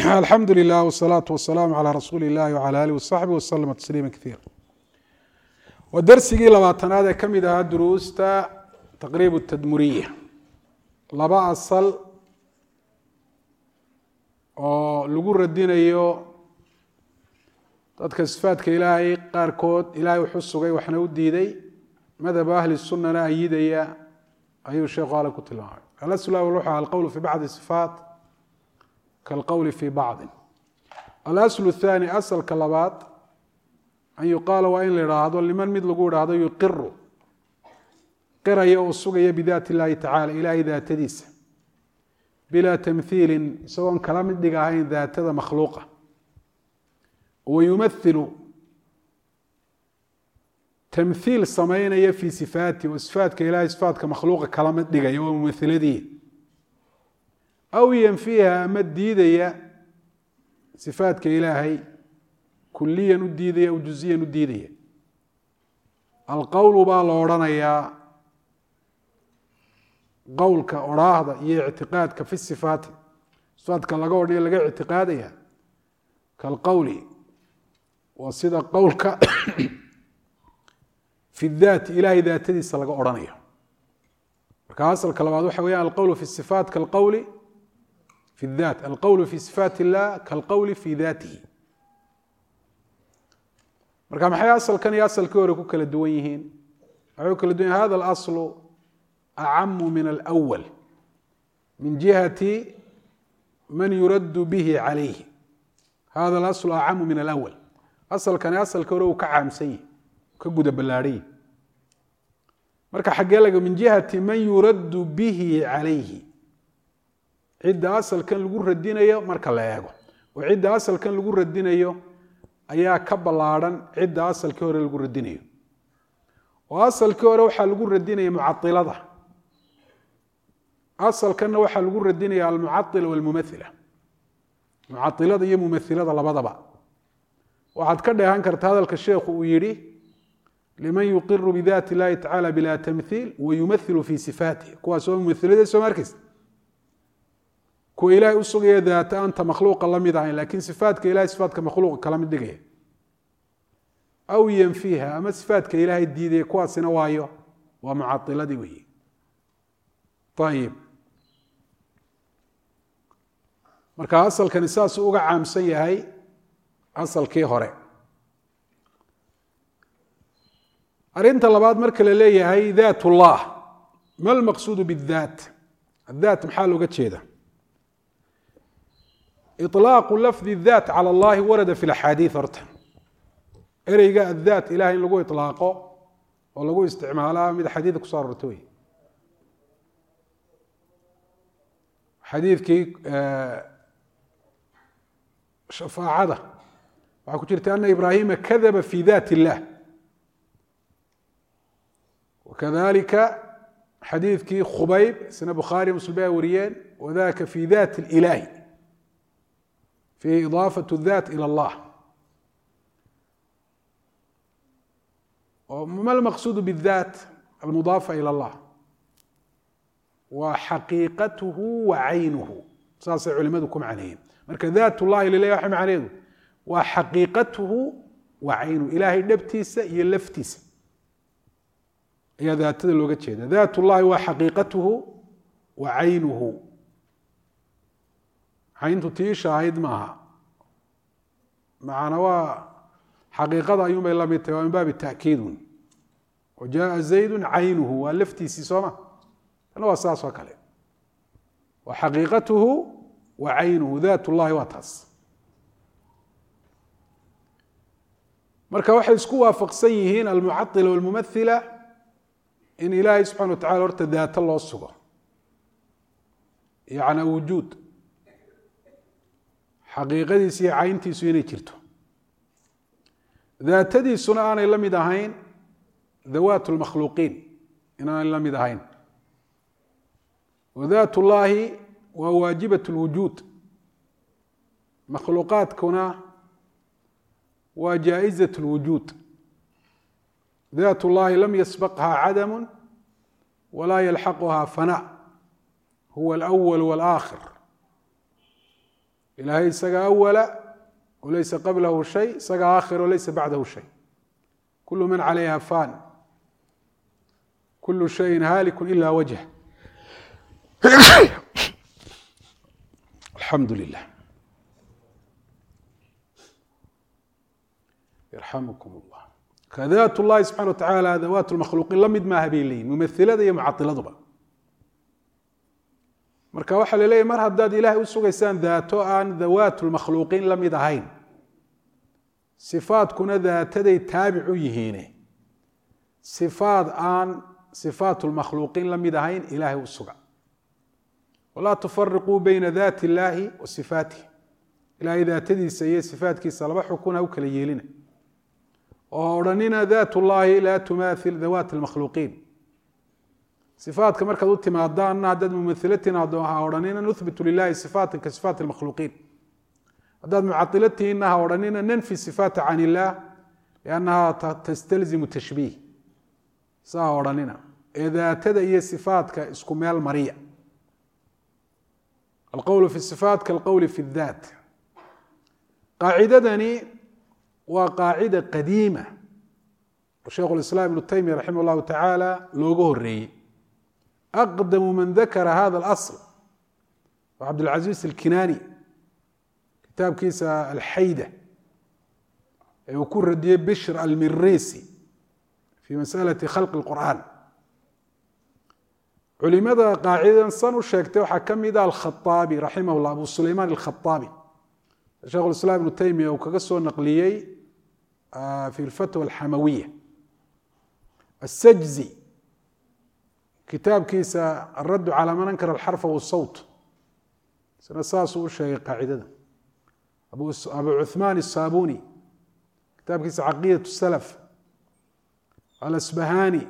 الحمد لله والصلاة والسلام على رسول الله وعلى آله وصحبه وسلم تسليما كثيرا. ودرسigii labaatanaad ee kamid ahaa duruusta taqriib التadmuriya laba asal oo lagu radinayo dadka sifaadka ilaahay qaarkood ilaahay wuxuu sugay waxna u diiday madhab ahli sunnana ayidaya ayuu sheekhu ala ku tilmaamay al-aslu wuxuu al-qawl fi ba'd as-sifat كالقول في بعض. الأصل الثاني أصل كلبات أن يقال وإن لرهض لمن مثل قول هذا يقر قرأ السقي بذات الله تعالى إلى ذات ديس بلا تمثيل سواء كلام الدقاهين ذات مخلوقة ويمثل تمثيل سمين في صفاته وصفات كإله صفات كمخلوقة كلام الدقاهين وممثل دي أو ينفيها أما الديدية صفات كإلهي كليا الديدية وجزئيا الديدية القول بالورانيا قولك أراهضة هي اعتقادك في الصفات صفاتك لقول هي لقى اعتقادها كالقول وصدق قولك في الذات إلهي ذات دي سلقى أرانيا كأصل كلمات حويا القول في الصفات كالقول في الذات القول في صفات الله كالقول في ذاته marka maxay asalkan iyo asalkii hore ku kala duwan yihiin waxay kala duwan hada al-asl a'am min al-awwal min jihati man yurad bihi alayhi hada al-asl a'am min al-awwal asalkan asalkii hore uu ka caamsan yahay ka guda balaariy marka xagee laga min jihati man yurad bihi alayhi cidda asalkan lagu radinayo marka la eego oo cidda asalkan lagu radinayo ayaa ka balaaran cidda asalkii hore lagu radinayo oo asalkii hore waxa lagu radinayo mu'attilada asalkan waxa lagu radinayo al-mu'attil wal mumathila mu'attilada iyo mumathilada labadaba waxaad ka dheehan kartaa hadalka sheekhu uu yiri liman yuqirru bi dhati Allah ta'ala bila tamthil wa yumathilu fi sifatihi kuwa soo mumathilada soo markis كو إلهي أسوغي ذات أنت مخلوق الله مدعين لكن صفاتك إلهي صفاتك مخلوق كلام الدقية أو ينفيها أما صفاتك إلهي الديدية كواسنا وايو ومعطلة ديوي طيب مركا أصل كان إساس أوغا عام سيهي أصل كي هوري أرين طلبات مركا للي هي ذات الله ما المقصود بالذات الذات محاله قد شيدا إطلاق لفظ الذات على الله ورد في الأحاديث أرتم إريقاء الذات إلهي لقوا إطلاقه ولقوا استعمالها من حديثك صار رتوي حديث كي شفاعة وكنت أن إبراهيم كذب في ذات الله وكذلك حديث كي خبيب سنة بخاري مسلم وريان وذاك في ذات الإلهي في إضافة الذات إلى الله وما المقصود بالذات المضافة إلى الله وحقيقته وعينه ساسع علماءكم عليهم مركز ذات الله اللي لا يحمي عليه وحقيقته وعينه إلهي نبتيس يلفتيس هي ذات اللغة ذات الله وحقيقته وعينه عينته تي شاهد معها معنا حقيقة يوم إلا من باب التأكيد وجاء زيد عينه واللفتي سيسوما أنا أساس وكله وحقيقته وعينه ذات الله واتس مركا واحد اسكو وافق سيهين المعطلة والممثلة إن إلهي سبحانه وتعالى ارتد ذات الله الصغر يعني وجود حقيقتي سي عينتي سويني جرتو ذاتدي سنة أنا لم يدهين ذوات المخلوقين إن أنا لم يدهين وذات الله وواجبة الوجود مخلوقات كنا وجائزة الوجود ذات الله لم يسبقها عدم ولا يلحقها فناء هو الأول والآخر إلهي إساق أول وليس قبله شيء إساق آخر وليس بعده شيء كل من عليها فان كل شيء هالك إلا وجهه الحمد لله يرحمكم الله كذات الله سبحانه وتعالى ذوات المخلوقين لم يدماها بيلين ممثلة هي معطلة ضبا marka waxa la leeyahay mar haddaad ilaahay u sugaysaan daato aan dawaatul makhluuqiin la mid ahayn sifaadkuna daataday taabic u yihiin sifaad aan sifaatul makhluuqiin la mid ahayn ilaahay u suga wala tufarriqu bayna daati illaahi wa sifaatihi ilaahay daatadiisa iyo sifaadkiisa laba xukuna u kala yeelina oo odhanina daatullaahi laa tumaathil dawaatil makhluuqiin صفات كما كذو تمادان عدد ممثلتنا هورانينا نثبت لله صفات كصفات المخلوقين عدد معطلتنا هورانينا ننفي الصفات عن الله لأنها تستلزم التشبيه هورانينا إذا تدعي صفات كاسكمال مريع القول في الصفات كالقول في الذات قاعدة دني وقاعدة قديمة وشيخ الإسلام ابن تيمية رحمه الله تعالى لوجه الرئي أقدم من ذكر هذا الأصل وعبد العزيز الكناني كتاب كيس الحيدة وكون ردي بشر المريسي في مسألة خلق القرآن علماء قاعدة صنوا الشيكتة وحكم إذا الخطابي رحمه الله أبو سليمان الخطابي شيخ الإسلام ابن تيمية وكقصه النقليي في الفتوى الحموية السجزي كتاب كيس الرد على من أنكر الحرف والصوت سنساس شيء قاعدة أبو عثمان الصابوني كتاب كيس عقيدة السلف الأسبهاني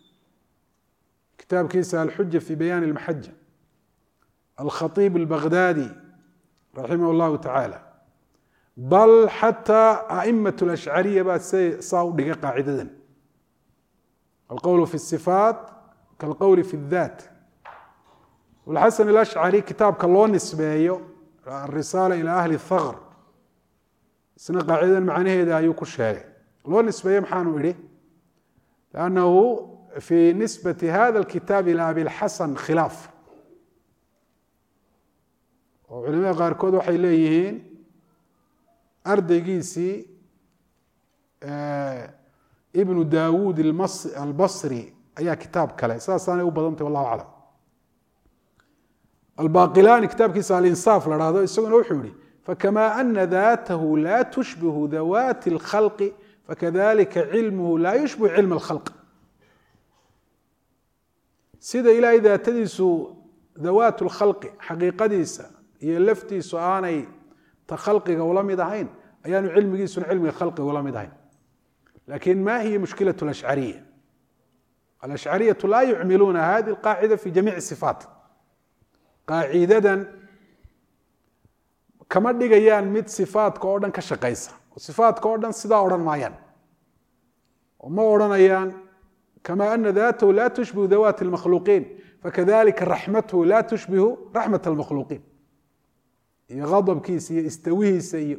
كتاب كيس الحجة في بيان المحجة الخطيب البغدادي رحمه الله تعالى بل حتى أئمة الأشعرية بعد صاو قاعدة القول في الصفات كالقول في الذات والحسن الأشعري كتاب كاللون نسبيه الرسالة إلى أهل الثغر سنة قاعدة معناه إذا يوكو الشارع لون نسبيه محانو إليه لأنه في نسبة هذا الكتاب إلى أبي الحسن خلاف وعلماء غاركود وحي ليهين أردقيسي ابن داود البصري أي كتاب كلا أساسا وبضمت والله أعلم الباقلاني كتاب كيس الإنصاف لهذا يسوون وحولي فكما أن ذاته لا تشبه ذوات الخلق فكذلك علمه لا يشبه علم الخلق سيدا إلى إذا تدس ذوات الخلق حقيقة ديسا يلفتي سؤاني تخلقك ولا مدهين أيان علم جيس علم الخلق ولا مدهين لكن ما هي مشكلة الأشعرية الأشعرية لا يعملون هذه القاعدة في جميع الصفات قاعدة كما دغيان مid صفات كودن كشقيسا وصفات كودن سدا اورن مايان وما اورنيان كما ان ذاته لا تشبه ذوات المخلوقين فكذلك رحمته لا تشبه رحمة المخلوقين يغضب كيس يستويه سيء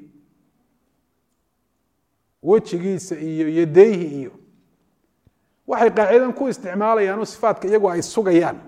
وجهيس يديه waxay qaacidan ku isticmaalayaan sifaadka iyagu ay sugayaan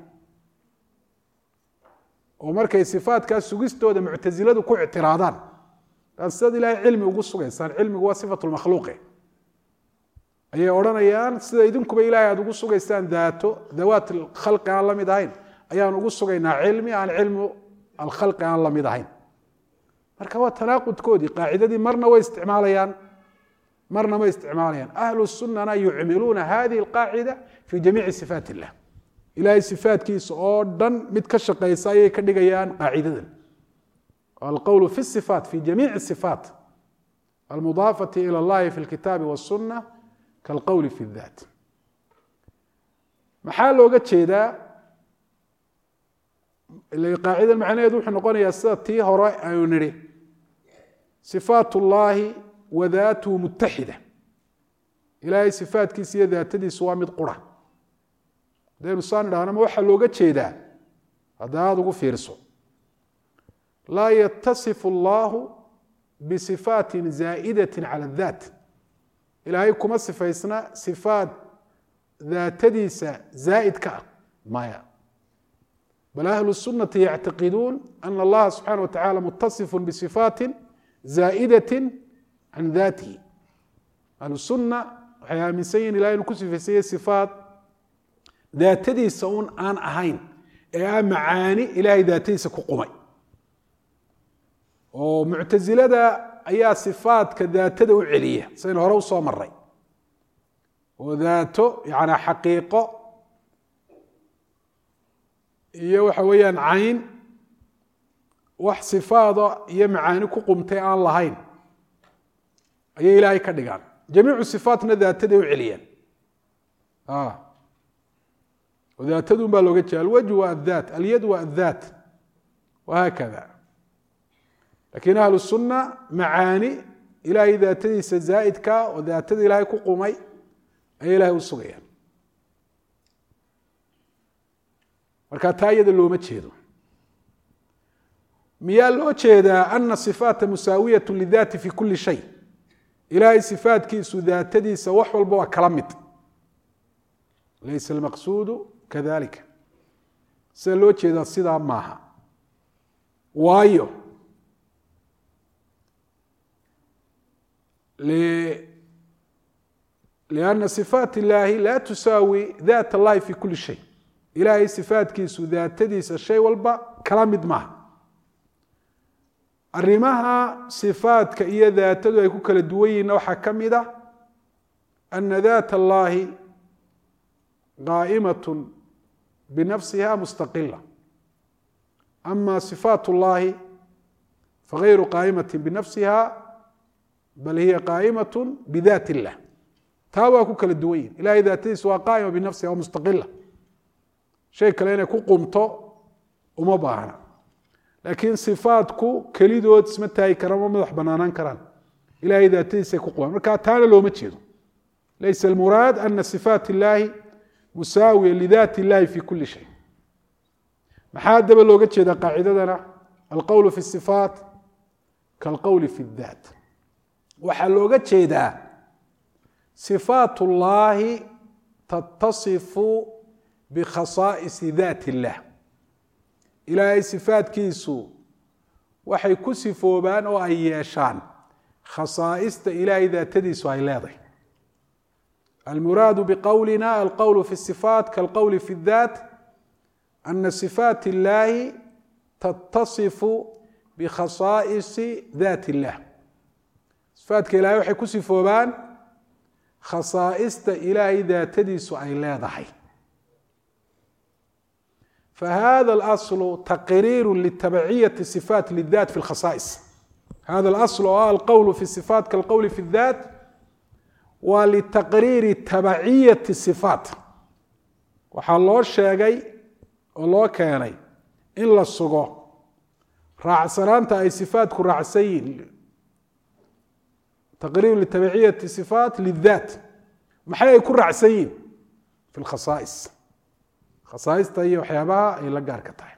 oo markay sifaadka sugistooda mu'taziladu ku i'tiraadaan sida ilaahay cilmi ugu sugaysaan cilmigu waa sifatul makhluuq ayay oranayaan sida idinkuba ilaahay aad ugu sugaysaan daato dawaatul khalqi aan la mid ahayn ayaan ugu sugaynaa cilmi aan cilmu al khalqi aan la mid ahayn marka waa tanaaqudkoodii qaacidadii marna way isticmaalayaan مرنا ما استعمالين أهل السنة يعملون هذه القاعدة في جميع صفات الله إلى صفات كيس أوردن متكشق يسايا كدغيان قاعدة القول في الصفات في جميع الصفات المضافة إلى الله في الكتاب والسنة كالقول في الذات محال لوغا جيدا اللي قاعدة المعنى يدوح نقول يا ساتي هراء أيونري صفات الله وذاته متحدة إلهي صفات كيسية ذاتدي سوامد قرى دين الصانر أنا موحى لوغة شيدا هذا هو فيرسو laa yatasif allahu bصifaati zaa'idati calى الذat ilaahay kuma sifaysna sifaat daatadiisa zaa'id ka ah maya bal ahlu الsunaةi yactiqiduun ana اllaha subxanaه wataعala mutasif bصifaati zaa'idati can datihi ahlu الsuna waxay aaminsan yihin ilahay inuu ku sifaysanya sifaat daatadiisa un aan ahayn ee ah macaani ilahay daatadiisa ku qumay oo muctasilada ayaa sifaatka daatada u celiya saynu hore usoo maray oo daato yani xaqiiqo iyo waxa weeyaan cayn wax sifaada iyo macaani ku qumtay aan lahayn ayay ilaahay ka dhigaan jamiicu sifaatna daataday u celiyaan oo daatadun baa looga jeeda alwajh waa adhaat alyad waa adhaat wahaakada lakiin ahlu sunna macaani ilaahay daatadiisa zaa'idka oo daatada ilaahay ku qumay ayay ilahay u sugayaan marka taa iyada looma jeedo miyaa loo jeedaa ana sifaata musaawiyaة lidati fi kuli shay ilaahay sifaatkiisu daatadiisa wax walba waa kala mid laysa almaqsuudu kadalika sida loo jeedaa sidaa maaha waayo لأن صفاaت اللahi la تusaaوي ذات اللahi في kuli شhayء ilahay صifaatkiisu daatadiisa shay walba kala mid maaha arimaha صifaatka iyo daatadu ay ku kala duwan yihiinna waxaa ka mid a أنa ذات اللahi qاaئmaة بنفسha مستقلة أma صفاaت اللahi فغayru qاaئmaة بنفسha bal hiya qaa'imaة bذat الlah taa waa ku kala duwan yihin ilahay daatadiisa waa qaa'ima binafsiha waa mustaqila shay kale inay ku qumto uma baahna laakiin sifaatku kelidood isma taagi karaan ma madax banaanaan karaan ilahay daatadiisay ku qumaan marka taana looma jeedo laysa almuraad ana صifaat اllahi musaawiya lidati اllahi fi kuli shay maxaa daba looga jeeda qaacidadana alqowl fi الصifaat kaalqowl fi الذat waxaa looga jeedaa صifaat اllahi tattasifu bikhasaa'isi daat اllah ilaahay sifaatkiisu waxay ku sifoobaan oo ay yeeshaan khasaa'ista ilaahay daatadiisu ay leedahay almuraadu biqowlina alqowl fi الصifaat kaalqowl fi الذat ana صifaat اllahi tattasifu bikhasaa'isi daat اllah صifaatka ilahay waxay ku sifoobaan khasaa'ista ilaahay daatadiisu ay leedahay fahada اlaصl taqriir litabciyaةi صifaat liلذat fi اlkhasaa'is hada اlaصl oo ah alqowl fi الصifaat kaalqowl fi الذat waa litaqriiri tabaciyati صifaat waxaa loo sheegay oo loo keenay in la sugo raacsanaanta ay sifaatku raacsan yihin taqriir litabciyaةi صifaat liلذat maxay ay ku raacsan yihin fi اlkhasaa'is khasaaista iyo waxyaabaha ay la gaarka tahay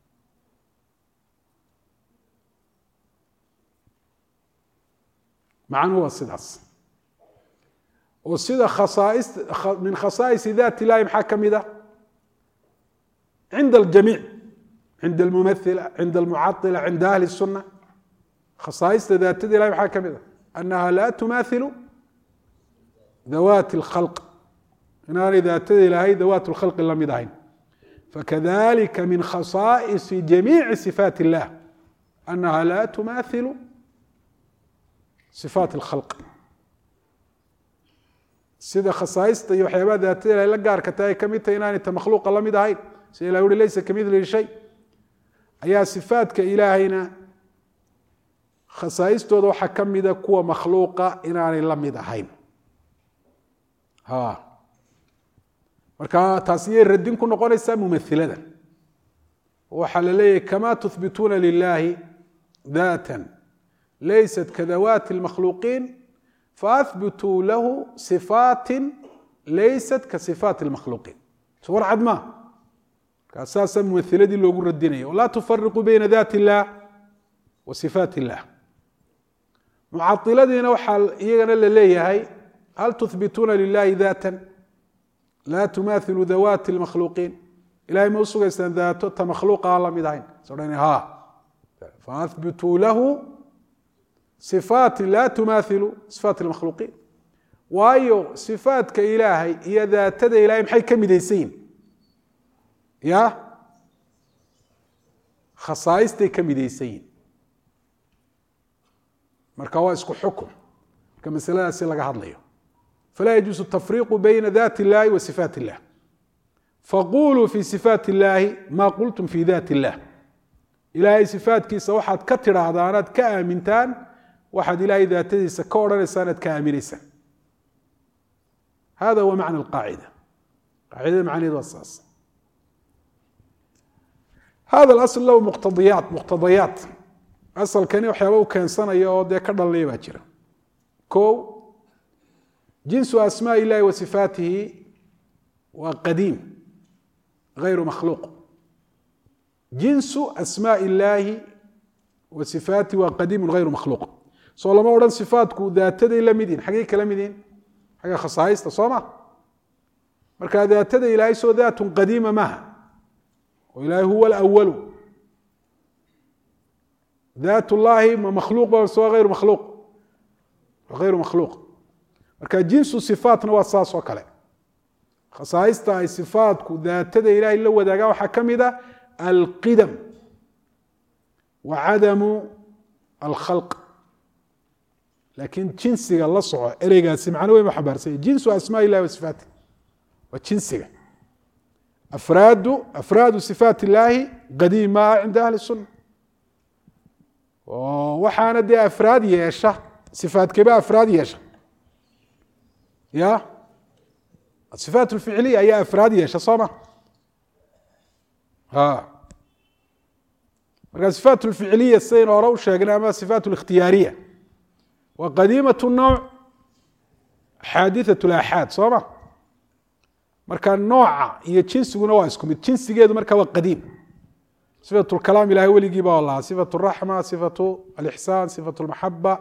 macnuhu waa sidaas oo sida min khasaa'isi daat illahi maxaa ka mid a cinda aljamiic cinda almumathila cinda almucaطila cinda ahli الsuna khasaa'ista daatada ilahi maxaa ka mid a annaha laa tumaathilu dawaati اlkhalq inaanay daatada ilaahay dawaat اlkhalqi la mid ahayn fakadalika min khasaa'isi jamiici صifaat اllah annaha laa tumaathilu صifaat اlkhalq sida khasaaista iyo waxyaabaha daatada ilahay la gaarka tahay ay ka mid tahay inaanay ta makhluuqa la mid ahayn sida ilah uhi laysa kamidlihi shay ayaa sifaatka ilaahayna khasaaistooda waxaa ka mida kuwa makhluuqa inaanay la mid ahayn marka taas iyay radin ku noqonaysaa mumathilada waxaa la leeyahay kama tuhbituuna lilahi daata laysat kadawaati اlmakhluuqiin faahbituu lahu صifaati laysat ka صifaati اlmakhluuqiin sawar cad maa markaa saasaa mumathiladii loogu radinaya walaa tufariquu bayna daat illah وصفات الله. معطلتنا وحال إيغانا لليهي هل تثبتون لله ذاتا لا تماثل ذوات المخلوقين؟ إلهي ما أسوغ يستان ذاته تمخلوق الله مدعين سورين ها فأثبتوا له صفات لا تماثل صفات المخلوقين. وايو صفات كإلهي هي ذات إلهي محي كمديسين يا خصائصتي كمديسين marka waa isku xukum marka masaladaas laga hadlayo فلا يجوز التفريق بين ذات الله وصفات الله فقولوا في صفات الله ما قلتم في ذات الله. إلهي صفات كيسا واحد كتر عضانات كامنتان واحد إلهي ذاته سكورا لسانة كامنسا. هذا هو معنى القاعدة. قاعدة معنى الوصاص. هذا الأصل له مقتضيات أصل كان يحيوه كان سنة يوضي يكرر اللي باجرة. كو جنس أسماء الله وصفاته وقديم غير مخلوق. جنس أسماء الله وصفاته وقديم غير مخلوق. صلى الله عليه صفاتك ذات إلا مدين حقيقة كلام مدين حاجة خصائص تصومع مركا ذات إلهي سو ذات قديمة معها وإلهي هو الأول. ذات الله مخلوق وسوى غير مخلوق وغير مخلوق. مركا جنس صفاتنا وصاص وكلا خصائصتا أي صفاتك ذات إلهي إلا وداقا وحكمدا القدم وعدم الخلق. لكن جنسي الله صعو إريقا سمعنا وما حبارسي جنس أسماء الله وصفاته وجنسي أفراد صفات الله قديمة عند أهل السنة وحانا دي أفراد يشا صفات كبا أفراد يشا يا الصفات الفعلية هي أفراد يشا صامة الصفات الفعلية السين وروشة قلنا صفات الاختيارية وقديمة النوع حادثة الآحاد صامة مركا النوع هي جنس ونواسكم الجنس جيد مركا وقديم. صفة الكلام إلهي ولي جيبها الله صفة الرحمة صفة الإحسان صفة المحبة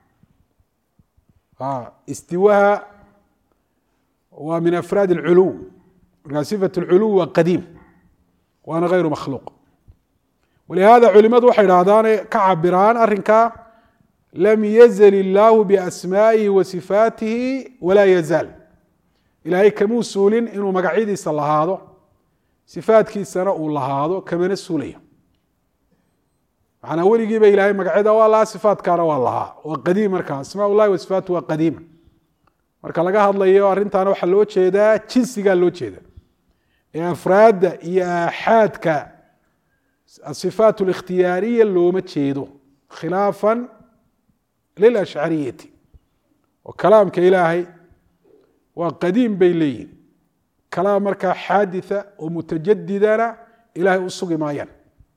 استواها ومن أفراد العلو. صفة العلو قديم وأنا غير مخلوق. ولهذا علماء وحي هذان كعبران أرنكا لم يزل الله بأسمائه وصفاته ولا يزال. إلهي كموسول إنه مقعيدي صلى هذا صفات كي سنة الله هذا كمان السولية. أنا أولي جيب إلهي مقعيدة والله صفات كان والله وقديم مركا أسماء الله وصفاته وقديمة. مركا لقاها الله يوارنت أنا وحلوت شيء ده تشنسي قال لوت شيء ده. يا أفراد يا حاد الصفات الاختيارية اللي متشيدو خلافا للأشعرية وكلام كإلهي وقديم بيلين كلام مركا حادثة ومتجددة إلهي أصغ مايان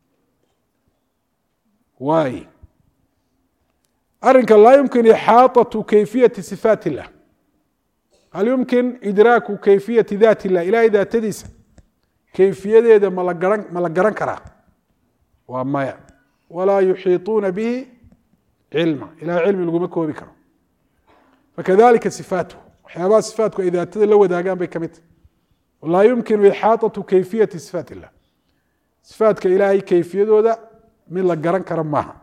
واي أرنك لا يمكن إحاطة كيفية صفات الله. هل يمكن إدراك كيفية ذات الله إلهي ذات تدس كيفية ذات ملقران كرا وما ولا يحيطون به علما إلى علم القمك وبكرة. فكذلك صفاته وحيابات صفاته إذا تدلوا داقان بكمت ولا يمكن إحاطة كيفية صفات الله. صفات كإلهي كيفية ذا من لقران كرمها.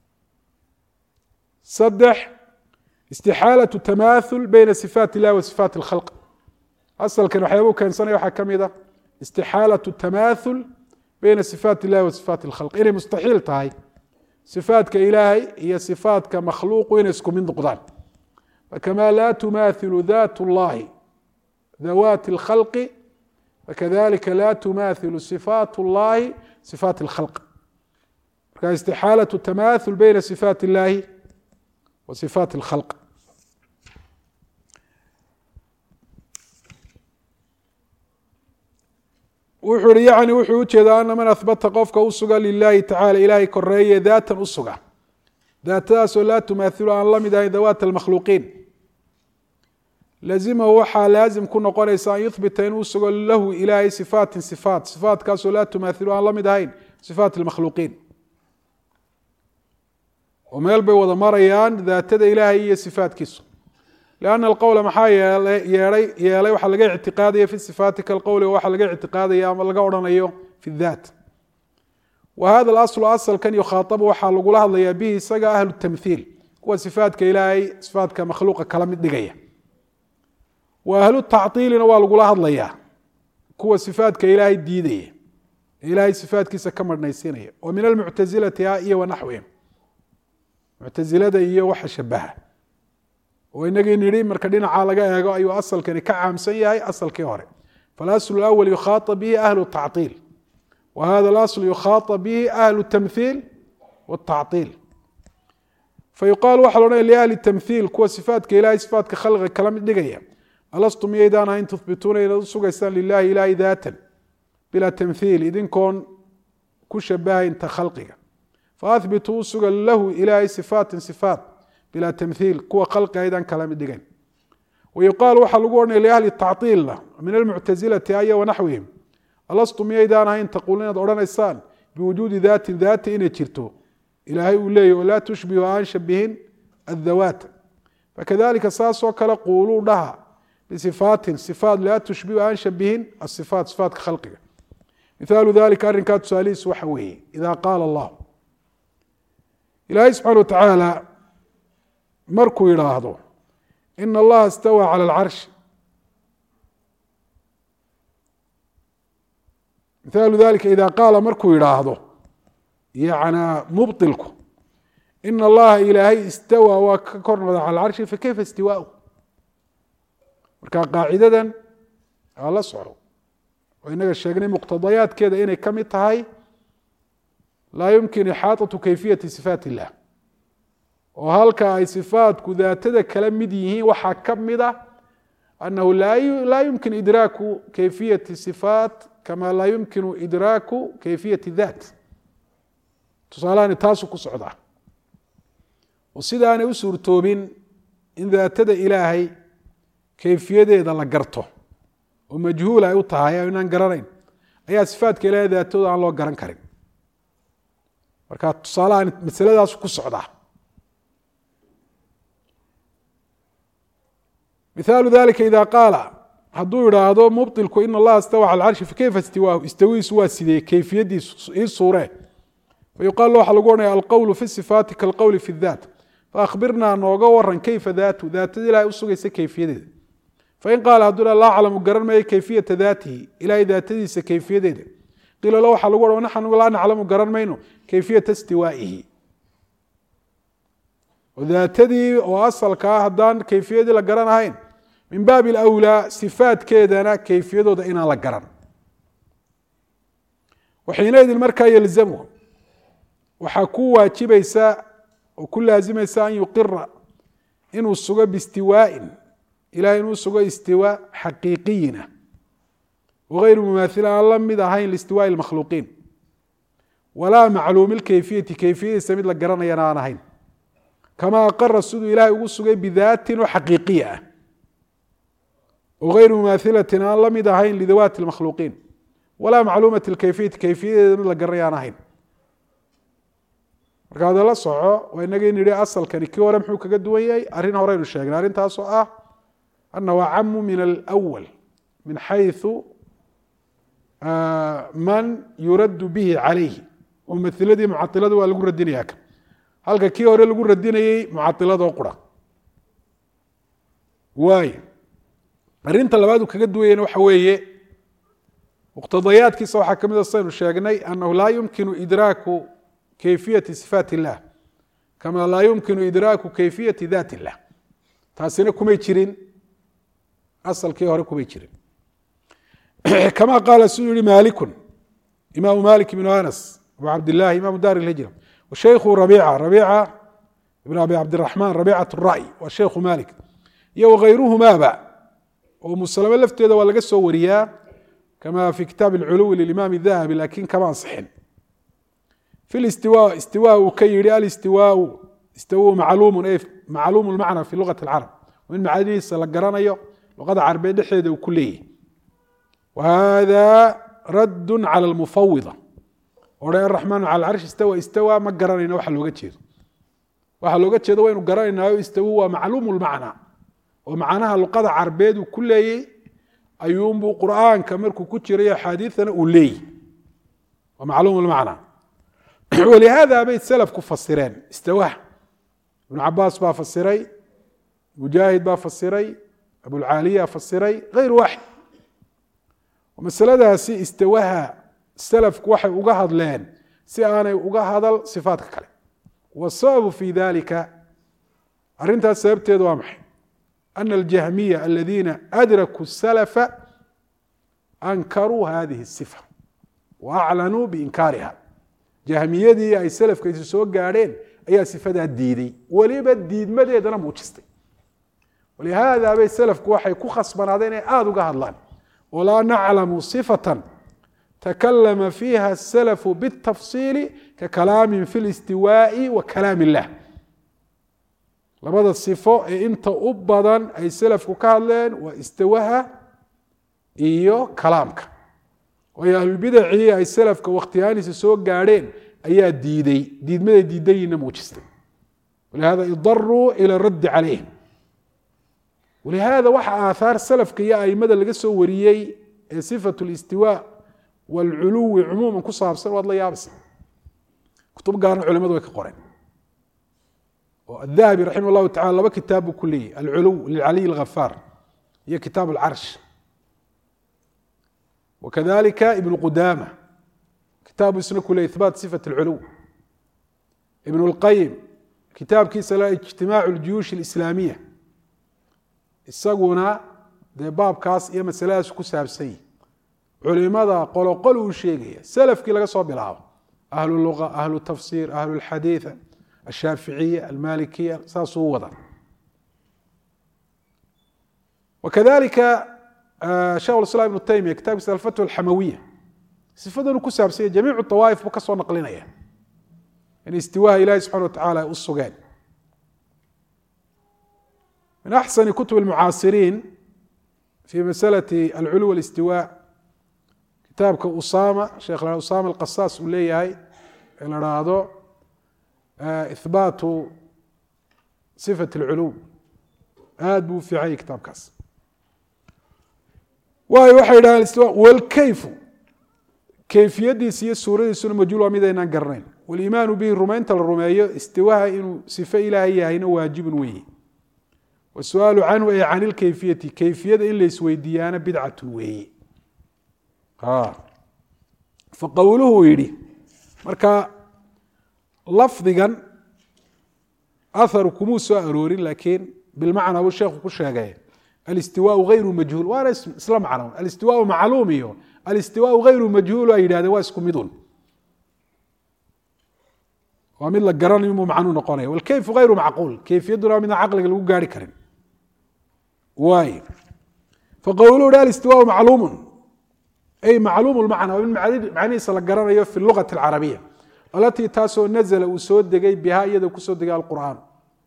صدح استحالة التماثل بين صفات الله وصفات الخلق. أصلا كانوا حيابوه كان سنة يحكم إذا استحالة التماثل بين صفات الله وصفات الخلق. إنه مستحيل تهي صفات كإلهي هي صفات كمخلوق وينسكم من ضقضان. فكما لا تماثل ذات الله ذوات الخلق فكذلك لا تماثل صفات الله صفات الخلق. فاستحالة التماثل بين صفات الله وصفات الخلق. وحر يعني وحو جدا أن من أثبت قفك أسقى لله تعالى إلهي كرية ذاتا أسقى ذاتها لا تماثل عن الله مدى ذوات المخلوقين لازمه وحا لازم كنا قريسان يثبتين أسقى له إلهي صفات كاسو لا تماثل عن الله مدى صفات المخلوقين. oo meel bay wada marayaan daatada ilaahay iyo sifaatkiisu لأن الqول maxaa yeelay waxa laga اعtiqaadaya في صفاaت kaاlqول waxa laga اعtiqaadaya ama laga odhanayo في الذات وhذا الأصل أصلkan يkhaaطب waxaa lagula hadlaya bه isaga أهل التمثيل kuwa صفaatka ilaahay صفaatka makhluuqa kala mid dhigaya وأهل التacطiilina waa lagula hadlaya kuwa صفaatka ilaahay diidaya ilaahay صفaatkiisa ka marhnaysiinaya oo min المعتزiلaةi iyo وnaxوihim muctazilada iyo waxa shabaha oo inagii nidhi marka dhinaca laga eego ayuu asalkani ka caamsan yahay asalkii hore فالأصل الأول يخاطب به أهل التعطيل وهذا الأصل يخاطب به أهل التمثيل والتعطيل فيقال waxa la odhanaya لأهل التمثيل kuwa صفaatka ilahay صفaatka khalqiga kala mid dhigaya alastum miyaydaan ahayn tuhbituuna inaad u sugaysaan lilahi ilahi daatan bilaa tamthiil idinkoon ku shabahaynta khalqiga faahbituu u suga lahu ilaahay صifaatin صifaat bilaa tamthiil kuwa khalqiga aydaan kala mid dhigayn ويuqاal waxaa lagu odhanaya لأhli التacطiilna min الmuctaزilaةi aya وanaxwihim alastum miyaydaan ahayn taquul inaad odhanaysaan biwujuudi daatin daata inay jirto ilaahay uu leeyahy o laa tushbihu aan shabihin الdawaat fakadalika saasoo kale quuluu dhaha bisifaatin صifaat laa tushbihu aan shabihin aصifaat صifaatka khalqiga mithaalu dalika arrinkaa tusaalihiisu waxa weeye ida qaala allah ilaahay subxaana wa tacaala markuu yidhaahdo in allaha istawى calى اlcarsh mithaalu dalika ida qaala markuu yidhaahdo yana mubطilku in allaha ilaahay istawى waa ka kor noqda calى اlcarshi fakayfa istiwaaءu marka qaacidadan aa la socdo oo inaga sheegnay muqtadayaadkeeda inay ka mid tahay laa yumkin ixaaطaةu kayfiyati صifaat الlah oo halka ay صifaatku daatada kala mid yihiin waxaa ka mid ah أنahu laa yumkin idraaku kayfiyaة صifaat kama laa yumkinu idraaku kayfiyaة الذat tusaalahan taasu ku socdaa oo sidaanay u suurtoobin in daatada ilaahay kayfiyadeeda la garto oo majhuul ay u tahay aynaan garanayn ayaa صifaatka ilaahay daatooda aan loo garan karin marka tusaalahan masaladaasu ku socdaa mithaalu dalika ida qaala hadduu idhaahdo mubطilku in allaha istawى calى اcarshi fakayfa istiwaahu istawiisu waa sidee kayfiyadiisu ii suuree fayuqaal waxa lagu odhanaya alqowlu fi صifaati kaalqowli fi الذat faأkhbirnaa nooga waran kayfa daatu daatada ilahay usugaysa kayfiyadeeda fain qaala hadduu laa aclamu garan maayo kayfiyata daatihi ilahay daatadiisa kayfiyadeeda qiila la waxaa lagu ohan naxnu laa naclamu garan mayno kayfiyata istiwaa'ihi oo daatadii oo asalkaa haddaan kayfiyadii la garan ahayn min baabi اlأwlaa sifaatkeedana kayfiyadooda inaan la garan waxiinaydin markaa yalzamu waxaa ku waajibaysa oo ku laazimaysa an yuqira inuu sugo biistiwaaءin ilahay inuu sugo istiwaa xaqiiqiyina wagayru mumaaثila aan la mid ahayn liistiwaaءi اlmakhluuqiin walaa macluumi اlkayfiyati kayfiyadiisa mid la garanayana aan ahayn kama aqara siduu ilahay ugu sugay bidaatin oo xaqiiqiya ah wagayru mumaaثilatin aan la mid ahayn lidawaati اlmakhluuqiin walaa macluumati اlkayfiyati kayfiyadeeda mid la garanaya aan ahayn marka ada la soco waa inagii nidhi asalkani kii hore muxuu kaga duwan yahay arrin horeynu sheegnay arrintaasoo ah أنه أعم من الأول من حيث من يرد به عليه ومثladii mucailada waa lagu radinaya kan halka kii hore lagu radinayey mucailado qura waay arinta labaadu kaga duwayana waxa weeye muqtadayaadkiisa waxaa kamid a saynu sheegnay أنه laa yumkinu idraaku kayfiyaةi صifaat الlah kama laa yumkinu idraaku kayfiyaةi ذat الlah taasina kumay jirin asalkii hore kumay jirin kama qaala siduu yihi maaliku imaamu malik ibnu anas abu cabdillahi imaamu daar اlhijra washaykhu rabiica ibn abi cabdiraxmaan rabiicat الra'y waa shaykhu malik iyo wagayruhumaaba oo muslame lafteeda waa laga soo wariyaa kama fi kitaab اlculuwi lilimaam الdahabi lakin kama ansixin fi listiwa istiwa uu ka yihi alistiwaau istawu macluumu macluumu lmacna fi lugati اlcarab in macanihiisa la garanayo luqada carabeed dhexdeeda uu ku leeyahy wahada radd calى اlmufawida odhan araxmaanu cala alcarshi istawa ma garanayna waxa looga jeedo waxaa looga jeeda waynu garanaynaayo istawu waa macluumu lmacnaa oo macnaha luqada carbeed uu ku leeyey ayuunbuu qur'aanka markuu ku jiray axaadiidana uu leeyi waa macluumu lmacnaa walihaada bay salafku fasireen istawaha ibnu cabaas baa fasiray mujaahid baa fasiray abulcaaliya fasiray hayru waaxid masaladaasi istawaha salafku waxay uga hadleen si aanay uga hadal sifaadka kale wasababu fi dalika arintaas sababteedu waa maxay ana aljahmiya aladiina adrakuu salafa ankaruu hadihi الsifa waaclanuu biinkaariha jahmiyadii ay salafka isu soo gaadheen ayaa sifadaa diiday weliba diidmadeedana muujistay walihaada bay salafku waxay ku khasbanaadeen inay aada uga hadlaan walaa naclamu صifatan تكلم فيها السلف بالتفصيل ككلام في الاستواء وكلام الله labada sifo ee inta u badan ay salafku ka hadleen waa istawaha iyo kalaamka waayo ahlulbidacii ay salafka wakhtiyaaniisa soo gaadheen ayaa diiday diidmaday diidayina muujistay walihada idaruu ila raddi calayhim walihada waxa aathaar salafka iyo aimada laga soo wariyey ee sifatu listiwaa والعلو عموما كصابسن واد لا يابس كتب قارن علماء way ka qoreen والذهبي رحمه الله تعالى لبا كتاب كلي العلو للعلي الغفار هي كتاب العرش وكذلك ابن قدامة كتاب اسمه كلي إثبات صفة العلو ابن القيم كتاب كيس لا اجتماع الجيوش الإسلامية الساقونا ده باب كاس إيا مسلاس كسابسي culimada qoloqol uu sheegaya salafkii laga soo bilaabo ahlu lugha ahlu tafsir ahlu alhadith الشافعية المالكية ساسو وضع وكذلك شيخ الإسلام ابن تيمية كتاب الفتوى الحموية صفة كسابسية جميع الطوائف بكسر نقلنا يعني استواء إلهي سبحانه وتعالى الصغان من أحسن كتب المعاصرين في مسألة العلو والاستواء كتابك أسامة شيخ أسامة القصاص ولي هاي الرادو إثبات صفة العلو هذا في عي كتاب كاس وهي وحيد الاستواء والكيف كيفية دي سي سورة سنة مجولة ميدا قرنين والإيمان به الرومين الرومية استواء إنه صفة إلهية هنا واجب ويه والسؤال عنه أي عن الكيفية كيفية إلا يسوي ديانة بدعة ويه فقوله يدي مركا لفظا أثر كموس أرورين لكن بالمعنى أبو الشيخ كل شيء الاستواء غير مجهول وانا اسلام عنه الاستواء معلومي الاستواء غير مجهول أي هذا واسكم يدون ومن لك قراني معنو نقونه والكيف غير معقول كيف يدنا من عقلك اللي قاري كريم واي فقوله لا الاستواء معلوم أي معلوم المعنى ومن معني سلقرانيه في اللغة العربية التي تاسو نزل وسود دقي بها يد وكسود دقي القرآن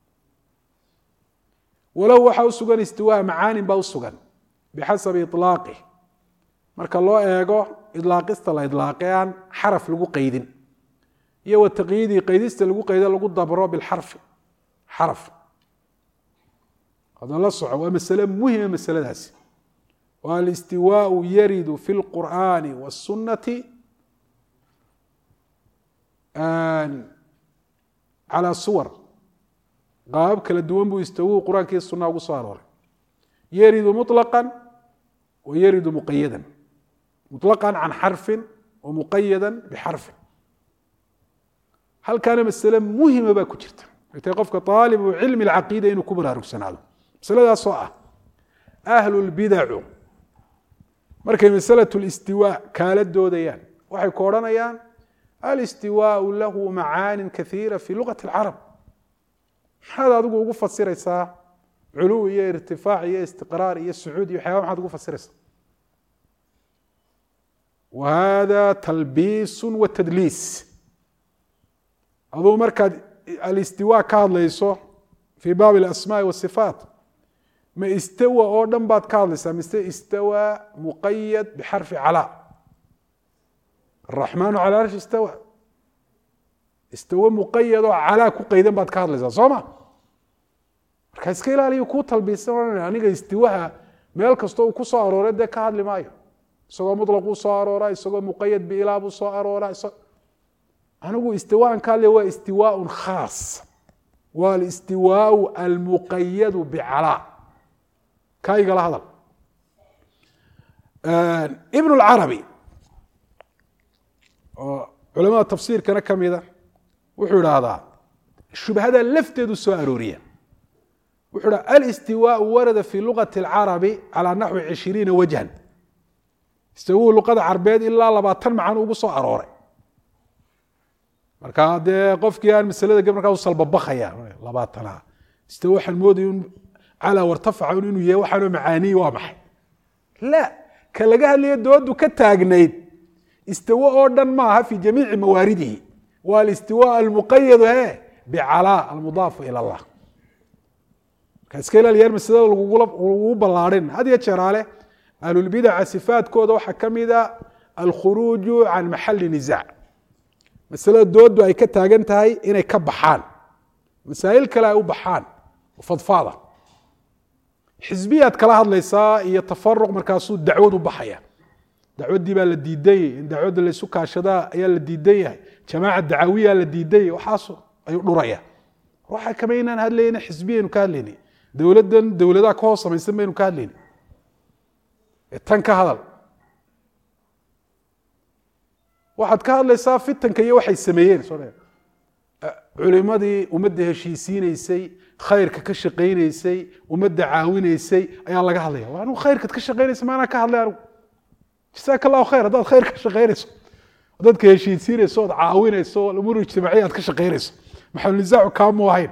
ولو وحاو سجن استواء معاني باو سجن بحسب إطلاقه مركا الله إيجو إطلاق استلا إطلاقيان حرف لقو قيدين يو التقييدي قيدست لقو قيدا لقو ضبرو بالحرف حرف هذا لا صعب ومسألة مهمة مسألة هذه والاستواء يرد في القرآن والسنة على صور قاب كلا دوان بو يستووا قرآن كي السنة وصار يرد مطلقا ويرد مقيدا مطلقا عن حرف ومقيدا بحرف هل كان مسألة مهمة باكو جرت يتقفك طالب علم العقيدة إنه كبرها ركسنا هذا مسألة صاعة أهل البدع markay mas'alatu al-istiwa kala doodayaan waxay kooranayaan al-istiwa lahu ma'aan kathira fi lughati al-arab hada adigu ugu fasiraysaa ulu iyo irtifaac iyo istiqraar iyo suud iyo xayawan waxaad ugu fasiraysaa وهذا تلبيس وتدليس أظن مركز الاستواء كان ليسو في باب الأسماء والصفات ما استوى أوردن بعد كارلس استوى مقيد بحرف علاء الرحمن على العرش استوى istawa muqayad oo calaa ku qaydan baad ka hadlaysaa soo ma marka iska ilaaliyo ku talbiisan aniga istiwaha meel kasta uu ku soo arooray de ka hadli maayo isagoo mutlaq uu soo arooray isagoo muqayad bi ilaa uu soo arooray anigu istiwaan ka le waa istiwaa'un khaas waa al-istiwaa'u al-muqayyad bi'ala kayga la hadal ibn al-arabi culimada tafsiirkana kamida wuxuu yiraahdaa shubhada lafteedu soo arooriya wuxuu yiraahdaa al-istiwaa'u warada fi lughati al-arabi ala nahwi 20 wajhan istawu luqada carbeed ilaa 20 macno ugu soo arooray marka dee qofkii aan masalada markaa u salbabakhaya 20 istawu waxaan moodayay ala wartafaca inuu yahay waxaan macaani waa maxay la ka laga hadlayo doodu ka taagnayd istawu oo dhan ma aha fi jamiic mawaaridihi waa al-istiwa al-muqayyad bi'ala al-mudaf ila Allah kaskala yar masalada lagu balaarin hadiya jaraale ahlul bid'a sifaadkooda waxa kamida al-khuruj an mahall nizaa masalada doodu ay ka taagan tahay inay ka baxaan masaa'il kale ay u baxaan fadfaada xisbiyad kala hadlaysa iyo tafarruq markaas uu dacwad u baxaya dacwadii baa la diiday in dacwada la isu kaashada ayaa la diiday jamaaca dacwiya la diiday waxaas ay dhuraya waxa kameynaan hadlayna xisbiyeenu ka hadlayna dawladaha ka hoos samaysan baynu ka hadlayna tan ka hadal waxaad ka hadlaysaa fitanka iyo waxay sameeyeen culimadii ummadda heshiisiinaysay khayrka ka shaqaynaysay ummadda caawinaysay ayaa laga hadlaya waa anu khayrka ka shaqaynaysa maana ka hadlay anigu jazakallahu khayr hadaad khayr ka shaqaynayso dadka heshiisiinayso oo caawinayso umur ijtimaaciyaad ka shaqaynayso maxaa nizaacu kaamu ahayn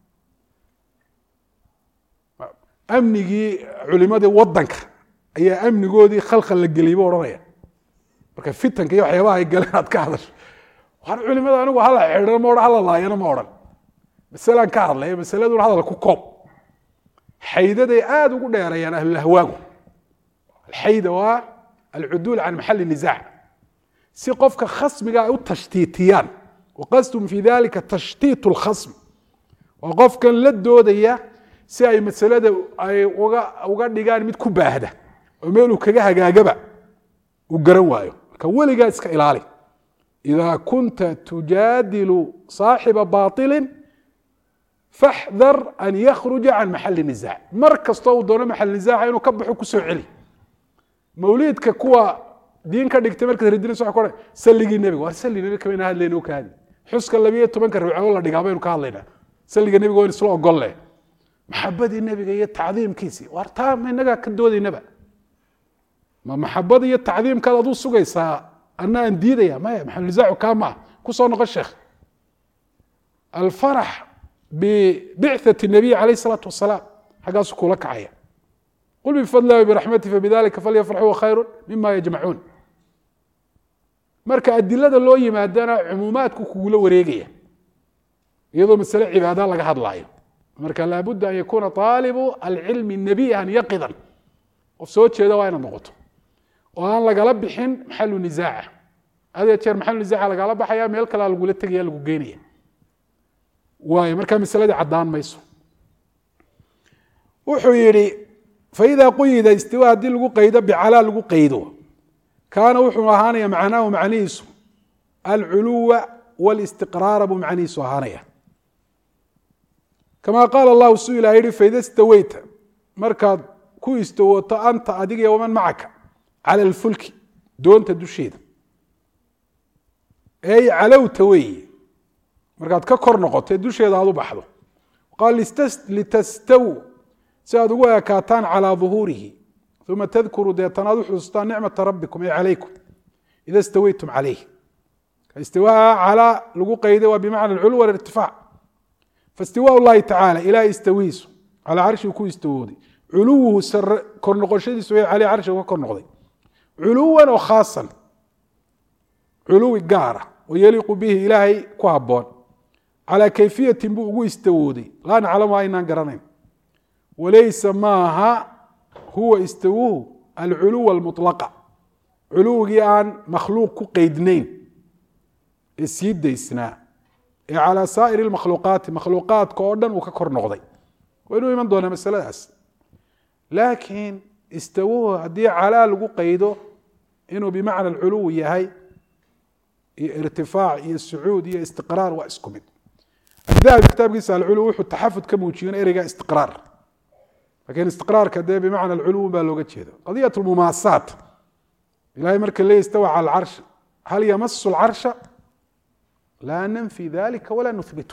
amnigii culimadii wadanka ayaa amnigoodii khalkhal la geliyay oranaya marka fitanka iyo waxyaabaha ay galeen aad ka hadasho waxaan culimada anigu hala xidhan ma oran hala laayana ma oran masalan ka hadlay masaladu hadal ku koob xaydaday aad ugu dheerayaan ahlul ahwaagu alxayda waa العدول عن محل النزاع سي قفك خصمك او تشتيتيان وقصدهم في ذلك تشتيت الخصم وقفك لدوديا سي اي مساله اي uga dhigaan mid ku baahda oo meel uu kaga hagaagaba u garan waayo ka waliga iska ilaali إذا كنت تجادل صاحب باطل فاحذر أن يخرج عن محل النزاع مركز طو دون محل النزاع إنه كبحوا كسوع علي موليدك كوا دين كان يكتمل كثير صح كورة سلقي النبي وارسلي النبي كمان هذا لينو كان حسك اللبيه تمن كرر والله دقابين كهالينا سلقي النبي قول سلوا قال له محبة النبي هي تعظيم كيسي وارتام من نجا كدودي النبي ما محبة هي التعظيم كذا دو سجيسا أنا أنديدة يا ما محل نزاعه كامع كوسون غشخ الفرح ببعثة النبي عليه الصلاة والسلام حاجة سكولك عيا قل بفضل الله وبرحمته فبذلك فليفرحوا خير مما يجمعون marka adilada loo yimaadana cumuumaadku kuula wareegaya iyadoo mas'ala cibaada laga hadlaayo marka la budda ay yakuna taalibu al-ilmi nabiyan yaqidan oo soo jeeda waa inay noqoto oo aan laga bixin maxallu nizaaca hada jeer maxallu nizaaca laga baxaya meel kale lagu la tagay lagu geynaya waay marka mas'alada cadaan mayso wuxuu yiri فإذا قيد استواء دي لغو قيده بعلا لغو قيده كان وحو هانيا معناه معنيس العلو والاستقرار بمعنيس هانيا كما قال الله سئل يري فإذا استويت مركز كو استوت أنت أديك ومن معك على الفلك دون تدشيد أي علو توي مركز ككر نقط تدشيد هذا بحضه قال لتستو سأدوا كاتان على ظهوره ثم تذكروا تناضوا حسطان نعمة ربكم أي عليكم إذا استويتم عليه استواء على لقو قيده وبمعنى العلو والارتفاع فاستواء الله تعالى إلى يستويس على عرشه وكو يستوودي علوه سر كرنقشدي سوي عليه عرشه وكرنقضي علوا وخاصا علو قارة ويليق به إلهي كوابون على كيفية بو يستوودي لا نعلم أين نقرنين وليس معها هو استووه العلو المطلقة علو يعني مخلوق قيدنين السيد ديسنا calى saa'ir اmakhluuqaati makhluuqaadka oo dhan uu ka kor noqday waynuu iman doonaa masaladaas laakiin istawuhu haddii calaa lagu qaydo inuu bimacna alculuwi yahay iyo irtifaac iyo sucuud iyo istiqraar waa isku mid dahabi kitaabkiisa alculuw wuxuu taxafud ka muujiyen ereyga istiqraar lakin istiqraarka dee bimacna alculuw baa looga jeeda qadiyat lmumaasaat ilahay marka le istawa cala alcarsh hal yamasu alcarsha laa nanfi dalika walaa nuhbitu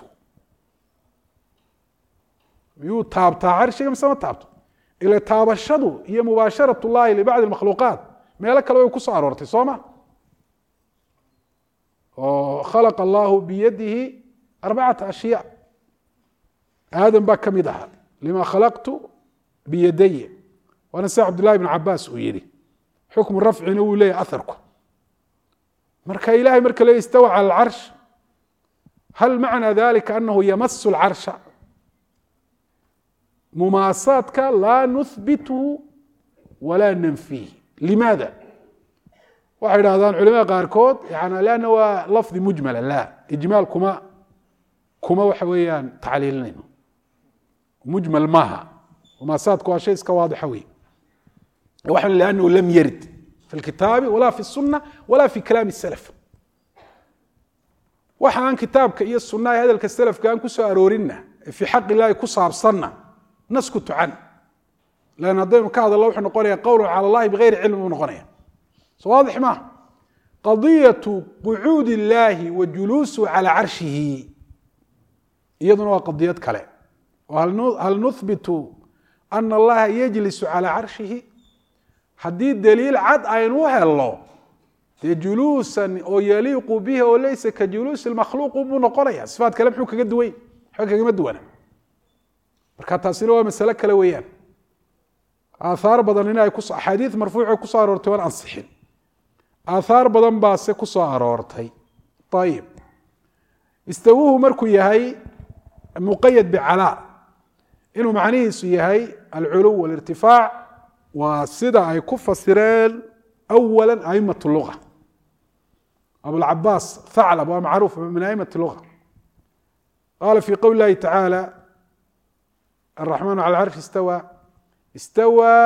miyuu taabtaa carshiga mise ma taabto ila taabashadu iyo mubaasharat llahi libacdi makhluuqaat meelo kale way ku soo aroortay soo ma oo khalaqa allahu biyadihi arbacata ashyaa aadam baa ka mid ahaa lima khalaqtu biyadaya waana sida cabdullahi bn cabaas uu yihi xukmu rafcina wuu leeyahy aharku marka ilahay marka le istawa cala alcarsh hal macna dalika anahu yamasu alcarsha mumaasaadka laa nuhbithu walaa nanfiih limaada waxay idhahdaan culimada qaarkood yani lanna waa lafdi mujmala la ijmaal kuma waxa weeyaan tacliilinayno mujmal maaha mumaasaadku waa shay iska waadixa wey waxa liannahu lam yarid fi lkitaabi wala fi الsuna wala fi kalaami الsalaf waxa aan kitaabka iyo sunna ee hadalka salafka aan ku soo aroorinna fi xaq ilaahi ku saabsanna naskutu can lan haddaynu ka hadallo wuxuu noqonaya qowlu cala allahi bigayri cilmi buu noqonaya so waadix maaha qadiyatu qucuudi illaahi wa juluusu cala carshihi iyaduna waa qadiyad kale hal nuhbitu ana allaha yajlisu cala carshihi haddii daliil cad aynu helno dee juluusan oo yaliiqu bihi oo laysa ka juluusi makhluuqu buu noqonaya sifaat kale muxuu kaga duwan waxba kagama duwana marka taasina waa masale kale weeyaan aathaar badan in ay axaadiid marfuuca kusoo aroortay waan ansixin aathaar badan baase kusoo aroortay ayib istawuhu markuu yahay muqayad bicalaa inuu macnihiisu yahay alculuw walirtifaac waa sida ay ku fasireen awala a'imat luga abulcabaas thaclab waa macruuf min a'imat luga qaala fi qowli llahi tacaala الرحمن على العرش استوى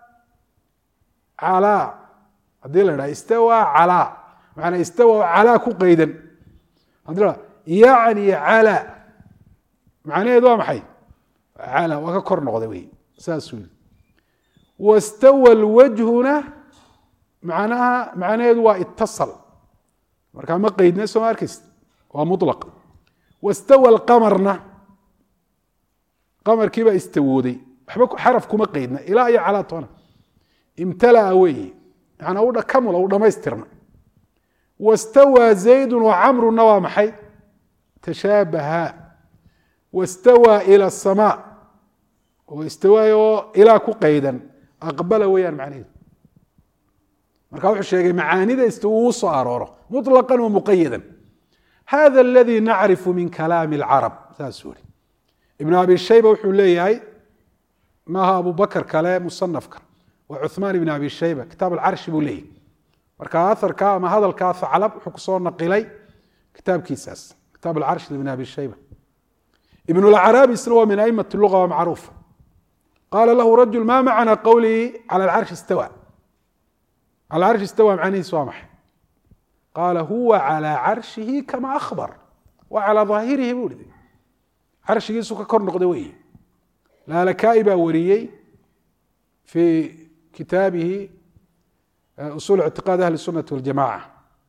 على hadii la dhaha استوى على macanaa استوى calى ku qaydan hadii la yacni calى macnaheedu waa maxay calى waa ka kor noqday wey saasuu yii واstawى الwجهuna macnaheedu waa itasal markaa ma qaydna soo ma arkaysa waa muطlq واstawى الqamarna qamarkiibaa istawooday waxba xaraf kuma qaydna ilaa iyo calaa toona imtalaa weeye yanaa kamula u dhamaystirna wastawaa zaydun wacamruna waa maxay tashaabaha wastawaa ila asamaa oo istawaayoo ilaa ku qaydan aqbala weeyaan macnaheedu marka wuxuu sheegay macaanida uu soo arooro muطlaqan wa muqayadan hada aladii nacrifu min kalaami اlcarab saasuu uri ibn abi shayba wuxuu leeyahay maaha abu bakr kale musanafka waa cuثmaan ibn abi shayba kitaab alcarshi buu leeyahy marka aharka ama hadalkaa thaclab wuxuu kusoo naqilay kitaabkiisaas kitaab alcarshi ibn abi shayba ibn اlacraabi isna waa min a'imat luga waa macruufa qaala lahu rajul ma macna qowlihi cala alcarshi istawa cala alcarshi istawa macnihiis waa maxay qaala huwa calى carshihi kama akhbar wa calى ظaahirihi buu ihi carshigiisu ka kor noqda weeye laalakaai baa wariyey fii kitaabihi usul ictiqaad ahli الsunati waljamaca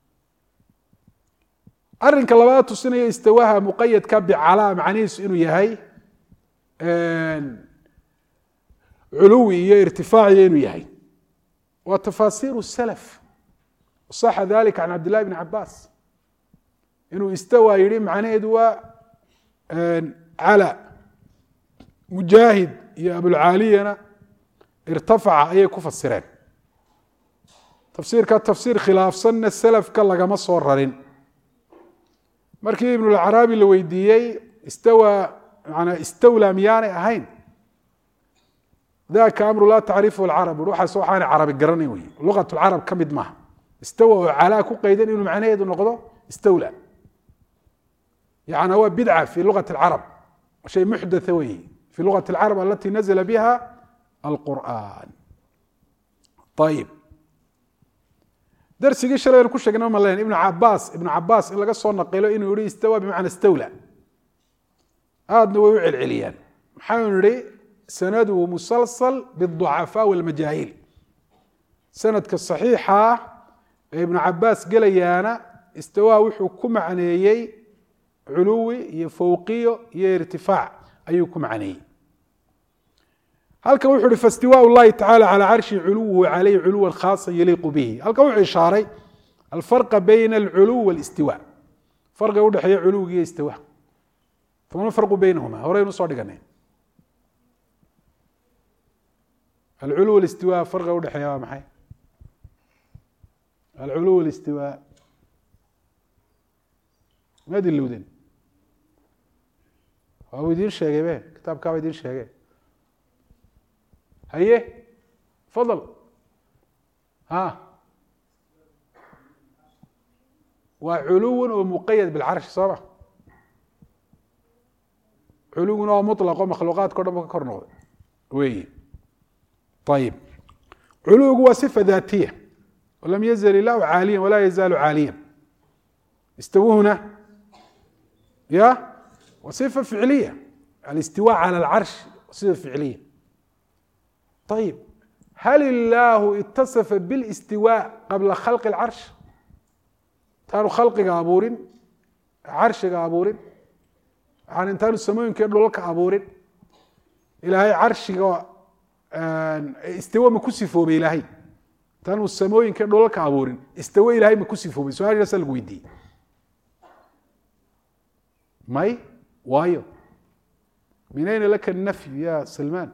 arinka labaad tusinaya istawaha muqayadka bicalaa macnihiisu inuu yahay culuwi iyo irtifaaciyo inuu yahay waa tafaasiir salaf saxa dalika can cabd llahi bn cabaas inuu istawa yihi macnaheedu waa calى mujaahid iyo abulcaaliyana irtafaca ayay ku fasireen tafsiirka tafsiir khilaafsanna salafka lagama soo rarin markii ibn اlacraabi la weydiiyey istawlaa miyaanay ahayn daka amru laa tacrifu اlcarab waxaas waxaanay carabi garanayn wey lugat اlcarab ka mid maaha istawa oo calaa ku qaydan inuu macnaheedu noqdo istawla يعني هو بدعة في لغة العرب، شيء محدث وي في لغة العرب التي نزل بها القرآن. طيب درسigii shalay aynu ku sheegnay malayn ibn Abbas in laga soo naqilo inuu yiri istawa bimacna istawla aadna way u celceliyaan. maxaa yiri sanadu musalsal bid-du'afa wal-majahil, sanadka saxiixa ibn Abbas galayaana istawa wuxuu ku macneeyay culuwi iyo fawqiyo iyo irtifaac ayuu ku macneeyay. halka wuxuu yiri fastiwaa Allah ta'ala ala arshi uluhu wa alayhi uluwan khaasan yaliqu bihi. halka wuxuu ishaaray الفرق بين العلو والاستواء، فرق u dhaxeeya culuwiga iyo istiwa. فما الفرق بينهما؟ horeynu soo dhiganay. العلو والاستواء فرق u dhaxeeya waa maxay؟ العلو والاستواء ما dilowden waa idin sheegay be kitaabka waa idin sheegay. هيه تفضل. وعلو ومقيد بالعرش صح؟ علو مطلق ومخلوقات كلها كرنود وي. طيب علو هو صفة ذاتية ولم يزل الله عاليا ولا يزال عاليا. استوى هنا يا وصفة فعلية، الاستواء على العرش صفة فعلية. طيب هل الله اتصف بالاستواء قبل خلق العرش؟ تانو خلق أبورين عرش أبورين يعني تانو السماوين كيرلو لك أبورين إلهي عرش استواء مكسفه بإلهي تانو السماوين كيرلو لك أبورين استواء إلهي مكسفه بسؤال يسأل قويدي ماي وايو من أين لك النفي يا سلمان؟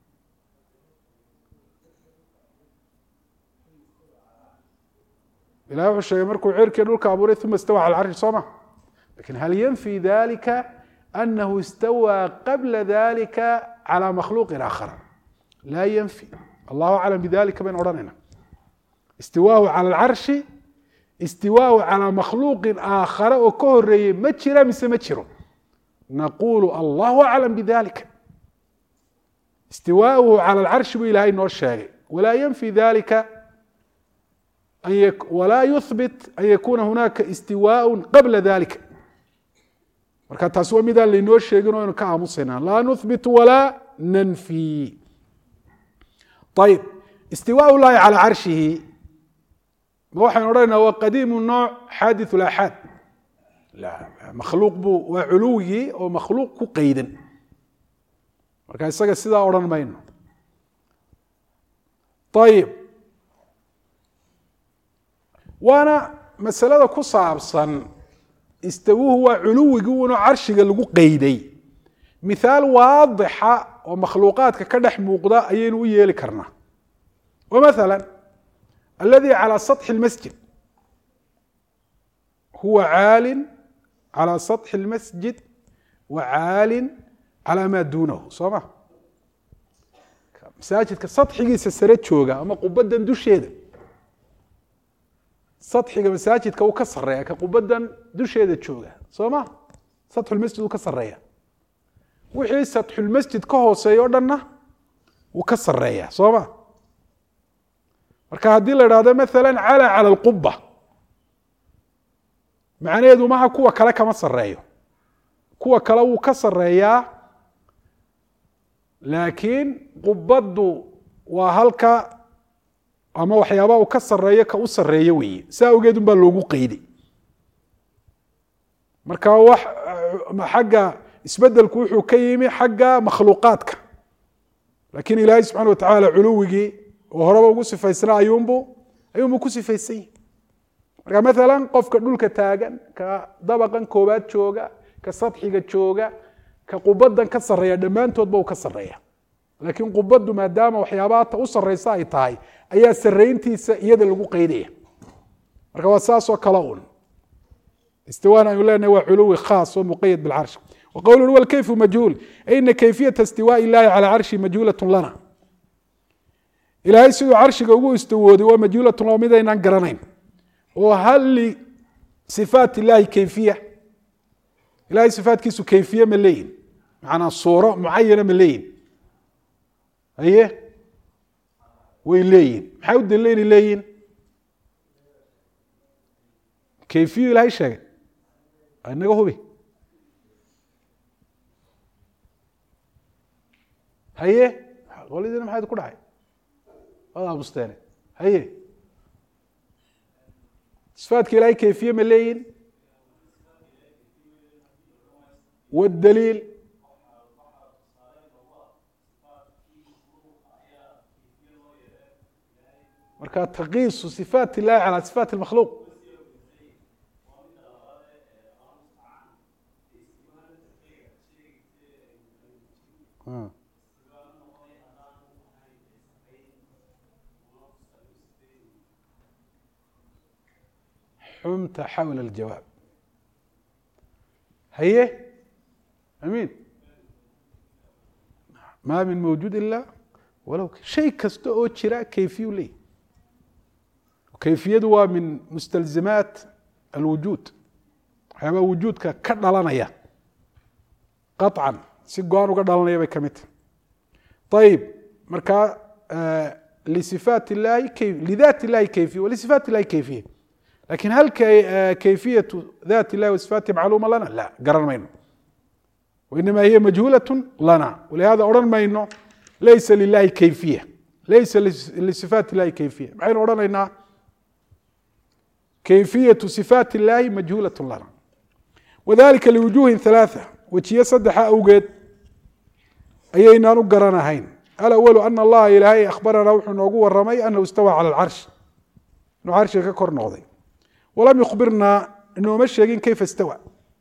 إلهي وحشة مركو عيرك يدولك أبوري ثم استوى على العرش صمع. لكن هل ينفي ذلك أنه استوى قبل ذلك على مخلوق آخر؟ لا ينفي. الله أعلم بذلك بين أوراننا. استواه على العرش استواه على مخلوق آخر وكهري متشرا مثل متشرا، نقول الله أعلم بذلك. استواءه على العرش بإلهي نور الشارع، ولا ينفي ذلك ولا يثبت أن يكون هناك استواء قبل ذلك. marka taas waa mid aan leenoo sheegin oo ka aamusayna la nuthbit wala nanfi. طيب استواء الله على عرشه waxaan oranaa waa qadiim nooc حادث الآحاد لا مخلوق buu waa culuwi oo makhluuq ku qeydan, marka isaga sidaa oran mayno. طيب وانا مسألة كصابصا استووه هو علوي ونوع عرشك اللي قيدي مثال واضحة ومخلوقات كدح موقضاء أين ويلي كرنا. ومثلا الذي على سطح المسجد هو عال على سطح المسجد وعال على ما دونه صح؟ مساجد كسطح يسسرت شوقة أما قبدا دوش هذا سطحiga masaajidka uu ka sareeya ka qubadan dusheeda jooga sooma sathul masjid uu ka sareeya wixii sathul masjid ka hooseeyo dhanna uu ka sareeya sooma. marka hadii la yiraahdo mesela ala alqubba macnaheedu ma kuwa kale kama sareeyo, kuwa kale uu ka sareeya laakiin qubadu waa halka ama waxyaabo uu ka sareeyo ka u sareeyo weeye saa ogeed baa loogu qeyday. marka wax xagga isbedelku wuxuu ka yimi xagga makhluuqaadka, laakiin ilaahay subxaanahu wa tacaala culuwigii oo horeba ugu sifaysnaa ayuunbu ku sifaysay. marka maalan qofka dhulka taagan ka dabaqan koobaad jooga ka sadxiga jooga ka qubadan ka sareeya dhammaantoodba uu ka sareeya, laakiin qubadu maadaama waxyaabaha u sareysa ay tahay ayaa sareyntiisa iyada lagu qeydaya. marka waa saas oo kala un استواء أن يقول وعلو خاص ومقيد بالعرش. وقوله هو الكيف مجهول، أين كيفية استواء الله على عرشه مجهولة لنا. إلهي سيدو عرشه ugu استوى ومجهولة لنا ماذا ينقرنين. وهل لصفات الله كيفية؟ ilahay sifaatkiisu kayfiye ma leeyin macnaa suuro mucayana ma leeyin haye way leeyihin maxay u daliila inay leeyihin kayfiyu ilahay sheegay inaga hubi haye qoladiina maxayd ku dhacay waad aamusteene haye صفaatka ilahay kayfiye ma leeyihin والدليل marka تقيiس صفاaت اللahi عalى صفاaت المخلوq xمت xول الجواب haye أمين ما من موجود إلا ولو شيء kasta oo jira kayfiyu leey kayfiyadu waa min mustalzimaat alwujuud waxyaabaa wujuudka ka dhalanaya qaطcan si go-an uga dhalanaya bay ka mid tahay ayib markaa lisifaat illahi lidaat illahi kayfiya walisifaat illahi kayfiya lakin hal kayfiyatu dat illahi wasifaati macluuma lana la garan mayno وإنما هي مجهولة لنا ولهذا oran mayno ليس لله كيفية ليس لصفاaت اللahi كيفية maxaynu odhanaynaa كيفية صفاaت اللahi مجهولة لنا وذلika لوجوه ثaلاثة wejiye saddexa awgeed ayaynaan u garanahayn الأول أن الlaha ilaahay أخبرnaa wuxuu noogu waramay أنه اsتوى عalى الcرش inuu carshiga ka kor noqday وlam يخبirnaa inooma sheegin kayfa اsتوى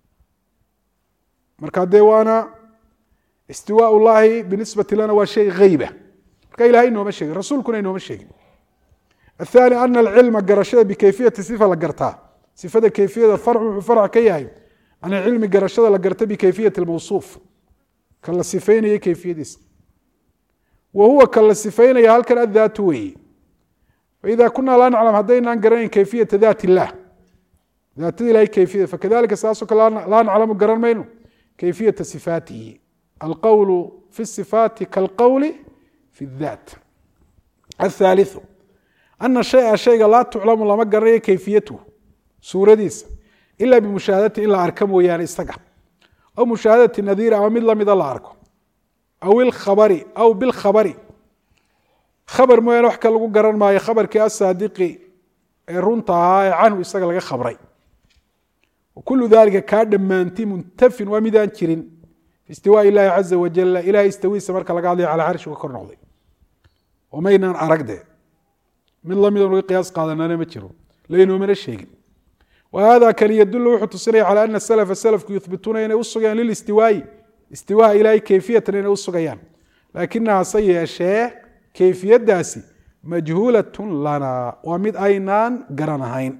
marka dee waana istiwaa ullahi binisbati lana waa shay hayba marka ilahay inooma sheegin rasuulkuna inooma sheegin aلثاني ana alcilma garashada bikayfiyati sifa la gartaa sifada kayfiyada farcu wuxuu farc ka yahay an cilmi garashada la garta bikayfiyati اlmawsuuf ka la sifaynaya kayfiyadiisa wa huwa ka la sifaynaya halkan addaatu weeye faida kunaa laa naclam haddaynaan garanayn kayfiyata daat illah daatada ilahay kayfiyada fakadalika saasoo kale laa naclamu garan mayno كيفية صفاته القول في الصفات كالقول في الذات الثالث أن الشيء شيء لا تعلم lama garanayo كيفيته suuradiisa إلا بمشاهدة in la arka mooyaane isaga أو مشاهدة نذير ama mid lamida la arko أو الخبر أو بالخبر خبر mooyaane wax ka lagu garan maayo khabarkii asaadiqi ee runta ahaa ee canhu isaga laga khabray وكل ذلika kaa dhamaanti muntafin waa midaan jirin في استiواء الlahi عaزa وaجل ilahay istawiisa marka laga hadlayo calى carshi ka kor noqday oo maynaan arag de mid lamida laga qiyaas qaadanana ma jiro laynoomana sheegin وhada kani yadul wuxuu tusinaya calى أن السلف سلفku yuhbituuna inay u sugayaan liلاstiwaaءi istiwaaءa ilahay kayfiyatan inay u sugayaan lakinaha se yeeshee kayfiyadaasi majhuulaة lana waa mid aynaan garanahayn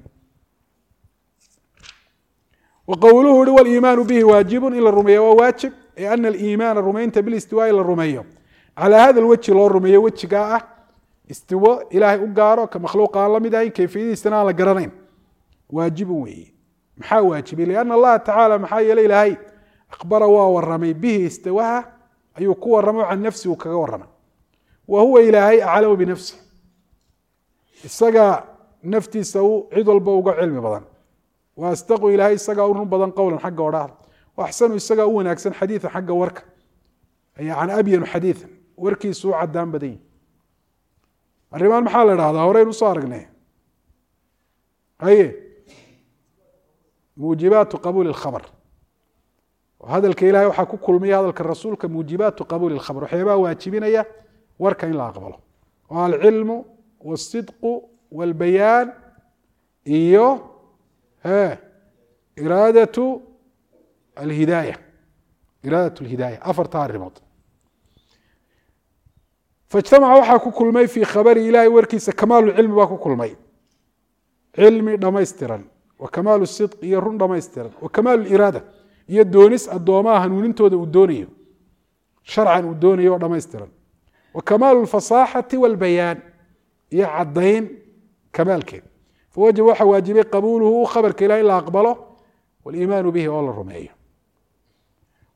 وqwluhu ui wاliimaanu bihi waajibu in la rumeeyo waa waajib ee ana aliimaana rumaynta bilistiwaaءi la rumeeyo calى hada lwجhi loo rumeeyo wejigaa ah istiwo ilaahay u gaaro ka makhluuqa aan la mid ahayn kayfiyadiisana aan la garanayn waajibun weeye maxaa waajibay لأna اllaha tacaalى maxaa yeelay ilaahay akhbara waa waramay bihi istiwaha ayuu ku waramo can nafsi uu kaga waramay wa huwa ilaahay aclamu binafsi isaga naftiisa cid walba uga cilmi badan واstaqu ilahay isagaa u run badan qowlan xagga odhaahda وaxsanu isagaa u wanaagsan xadiiثa xagga warka can abyanu xadiiثa warkiisu u cadaan badan yihi arrimaan maxaa la dhahdaa horeyn usoo aragnay haye muujibaatu qabuuli الkhabr hadalka ilahay waxaa ku kulmaya hadalka rasuulka muujibaatu qabuuli الkhabr waxyaabaa waajibinaya warka in la aqbalo oo alcilmu والصidqu والbayaan iyo iraadaة الhidaayة afarta arimood faاجtamaca waxaa ku kulmay fii khabari ilahay warkiisa kamaalu cilmi baa ku kulmay cilmi dhamaystiran wa kamaalu sidq iyo run dhamaystiran wa kamaalu iraada iyo doonis addoomaha hanuunintooda uu doonayo sharcan uu doonayo oo dhamaystiran wa kamaalu اlfasaaxati wاlbayaan iyo cadayn kamaalkeed fawajib waxaa waajibay qabuuluhu khabarka ilahi in la aqbalo wاliimaanu bihi oo la rumeeyo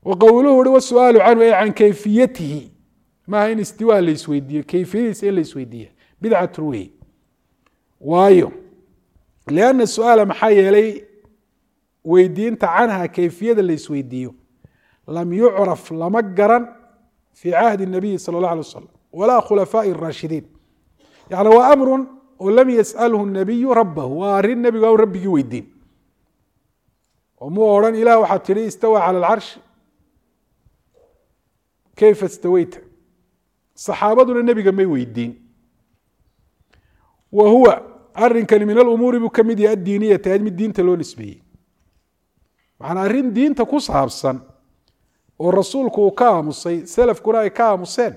وqwluhu ui wالsu'aaل canhu ay can kayfiyatihi maaha in istiwaa la isweydiiyo kayfiyadiisa in la isweydiiya bidcatun wey waayo لأna su-aala maxaa yeelay weydiinta canha kayfiyada la isweydiiyo lam yucraf lama garan fii cahdi الnabiyi salى الlaه alيه wasalam walaa khulafaaءi الraashidiin yani waa amru oo lam yasأlhu الnabiyu rabahu waa arin nebigu aan rabbigii weydiin oo muu odhan ilah waxaa tihi istawى calى اlcarshi kayfa istaweyta saxaabaduna nebiga may weydiin wa huwa arinkani min alumuuri buu ka mid yahay addiiniyata mid diinta loo nisbeeyey maxana arrin diinta ku saabsan oo rasuulku uu ka aamusay salafkuna ay ka aamuseen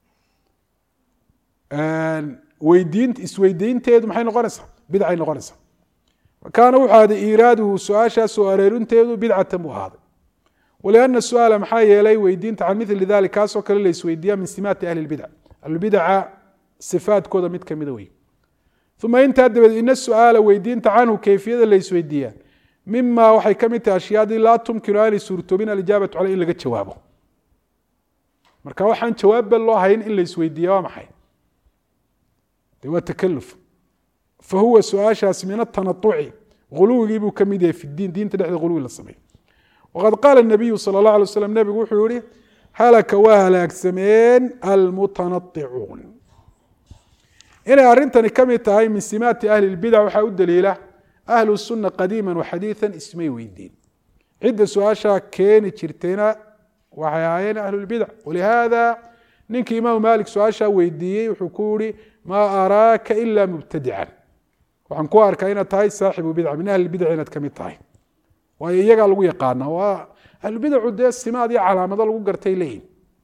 isweydiinteedu maxay noqonaysaa bidcay noqonaysaa kaana wuxuu ahaaday iiraaduhu su-aashaas oo areerinteedu bidcatan buu ahaaday waliana su-aala maxaa yeelay weydiinta can mili dalik kaasoo kale la isweydiiya min simaati ahli bidc ahlulbidaca sifaadkooda mid kamida wey uma intaa dabadeed ina su-aala weydiinta canhu kayfiyada la isweydiiya mima waxay ka mid tahay ashyaadii laa tumkinu aanay suurtoobin alijaabatu caley in laga jawaabo marka waxaan jawaabba loo hayn in la isweydiiya waa maxay de waa takaluf fahuwa su-aashaas min atanauci ghuluwigii buu ka mid yahay fi diin diinta dhexda ghuluwi la sameeyo waqad qaala nabiyu sal اllah alay waslam nebigu wuxuu yihi halaka waa halaagsameen almutanaicuun inay arrintani ka mid tahay min simaati ahli اlbidac waxaa u daliila ahlu suna qadiima waxadiiثa ismay weydiin cidda su-aashaa keeni jirtayna waxay ahaayeen ahlu lbidac walihaada ninkii imaamu malik su-aashaa weydiiyey wuxuu ku yihi maa araaka ila mubtadican waxaan ku arkaa inaad tahay saaxibu bidca min ahli bidac inaad ka mid tahay waayo iyagaa lagu yaqaana waa ahlubidacu dee simaad iyo calaamado lagu gartay leeyihin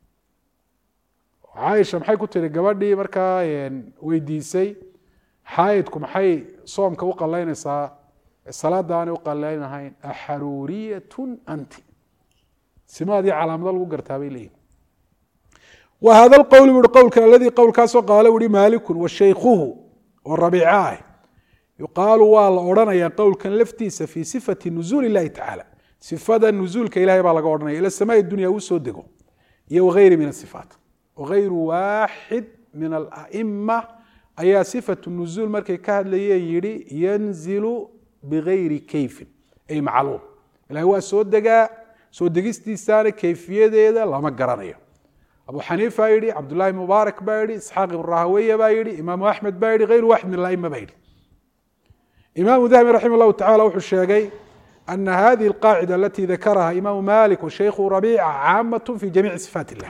caaisha maxay ku tiri gabadhii markaa weydiisay xaayidku maxay soomka u qalaynaysaa salaada aanay u qalaynahayn axaruuriyatun anti simaad iyo calaamado lagu gartaa bay leeyihin wa hada lqowl bu i qowlkan aladii qowlkaasoo qaala uhi maalikun wa shaykhuhu oo rabiica ah yuqaalu waa la odhanaya qowlkan laftiisa fii sifati nuzuul اllahi tacaala sifada nuzuulka ilahay baa laga odhanaya ila samaai dunya uu soo dego iyo wagayri min asifaat wagayru waaxid min alaima ayaa sifatu nuzuul markay ka hadlayeen yihi yanzilu bigayri kayfin ay macluum ilahay waa soo degaa soo degistiisaana kayfiyadeeda lama garanayo abu xaniifa yihi cabdullahi mubaarak baa yihi isxaaq ibn rahaweya baa yihi imaamu axmed baa yihi gayru waaxid min alaima baa yihi imaamu dahabi raximah llahu tacala wuxuu sheegay ana hadihi alqaacida alati dakaraha imaamu malik washaykhu rabiica caamaة fi jamiici sifaat illah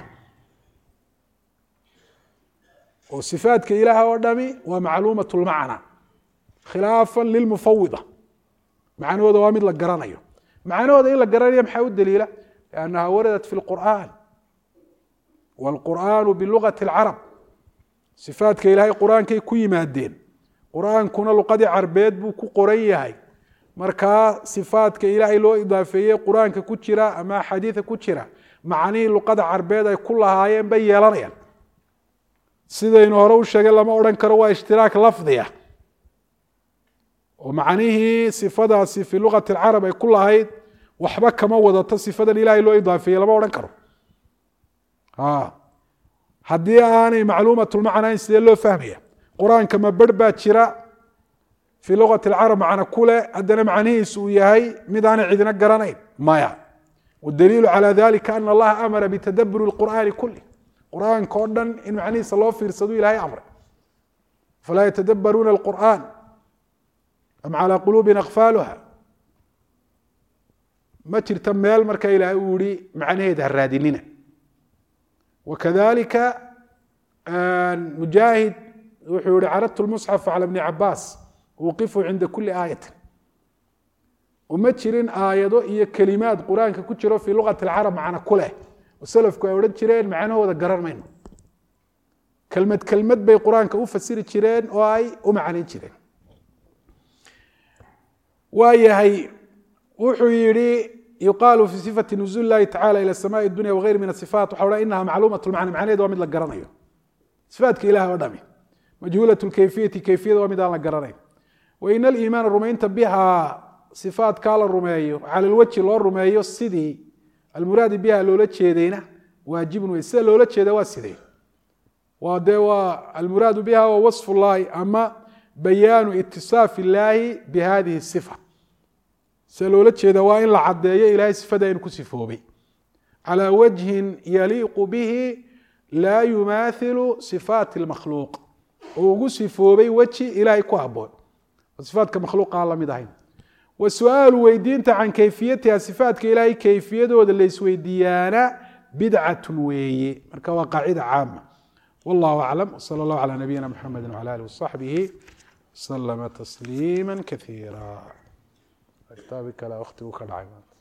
oo sifaatka ilaah oo dhami waa macluumaة اlmacna khilaafa lilmufawida macnahooda waa mid la garanayo macnahooda in la garanayo maxaa u daliila liannaha waradat fi اlqur'an wاlqur'anu bilugaةi اlcarab sifaatka ilahay qur-aankay ku yimaadeen qur-aankuna luqadii carbeed buu ku qoran yahay markaa sifaatka ilaahay loo idaafeeyey qur-aanka ku jira ama xadiida ku jira macnihii luqada carbeed ay ku lahaayeen bay yeelanayaan sidaynu hore u sheegay lama odhan karo waa ishtiraak lafdiya oo macnihii sifadaasi fii luqati alcarab ay ku lahayd waxba kama wadato sifadan ilaahay loo idaafeeyey lama odhan karo haddii aanay macluumatulmacnayn sidee loo fahmaya qur-aanka ma ber baa jira fii luqati alcarab macna ku leh haddana macnihiisu uu yahay mid aanay cidina garanayn maya wadaliilu calى dalika ana allaha amara bitadaburi اlqur'ani kulih qur-aanka oo dhan in macnihiisa loo fiirsadu ilahay amray falaa yatadabbaruuna alqur'an am calى quluubin akfaaluha ma jirta meel marka ilaahay uu yihi macnaheeda ha raadinina wakadalika mujaahid wuxuu yihi caradtu lmusxaf calى bni cabaas uqifu cinda kuli aayati uma jirin aayado iyo kelimaad qur-aanka ku jiro fii luqati alcarab macna ku leh oo salafku ay odhan jireen macnahooda garan mayno kelmad kelmad bay qur-aanka u fasiri jireen oo ay u macnayn jireen waayahay wuxuu yihi yuqaalu fii sifati nuzuul اllahi tacala ilى samaai dunya wagayr min asifaat waxa odhan inaha macluumat lmacna macnaheeda waa mid la garanayo sifaatka ilaah oo dhami majhuulaة اkayfiyati kayfiyada waa mid aan la garanayn wain aliimaana rumaynta bihaa sifaatkaa la rumeeyo cala lwajhi loo rumeeyo sidii almuraad biha loola jeedayna waajibun wey sida loola jeeda waa sidee waa dee waa almuraadu biha wa wasfu llahi ama bayaanu itisaafi illaahi bihadihi sifa sida loola jeeda waa in la caddeeyo ilahay sifada inuu ku sifoobay calى wajhin yaliiqu bihi laa yumaathilu sifaati اlmakhluuq oo ugu sifoobay weji ilahay ku haboon oo sifaatka makhluuqa aan la mid ahayn wa su-aalu weydiinta can kayfiyatiha sifaatka ilaahay kayfiyadooda la isweydiiyaana bidcatun weeye marka waa qaacida caama wallahu aclam wsala allahu calى nabiyina mxamedi wcala alih wasaxbihi slama tasliima kaiira kitaabi kale waqtigu ka dhacay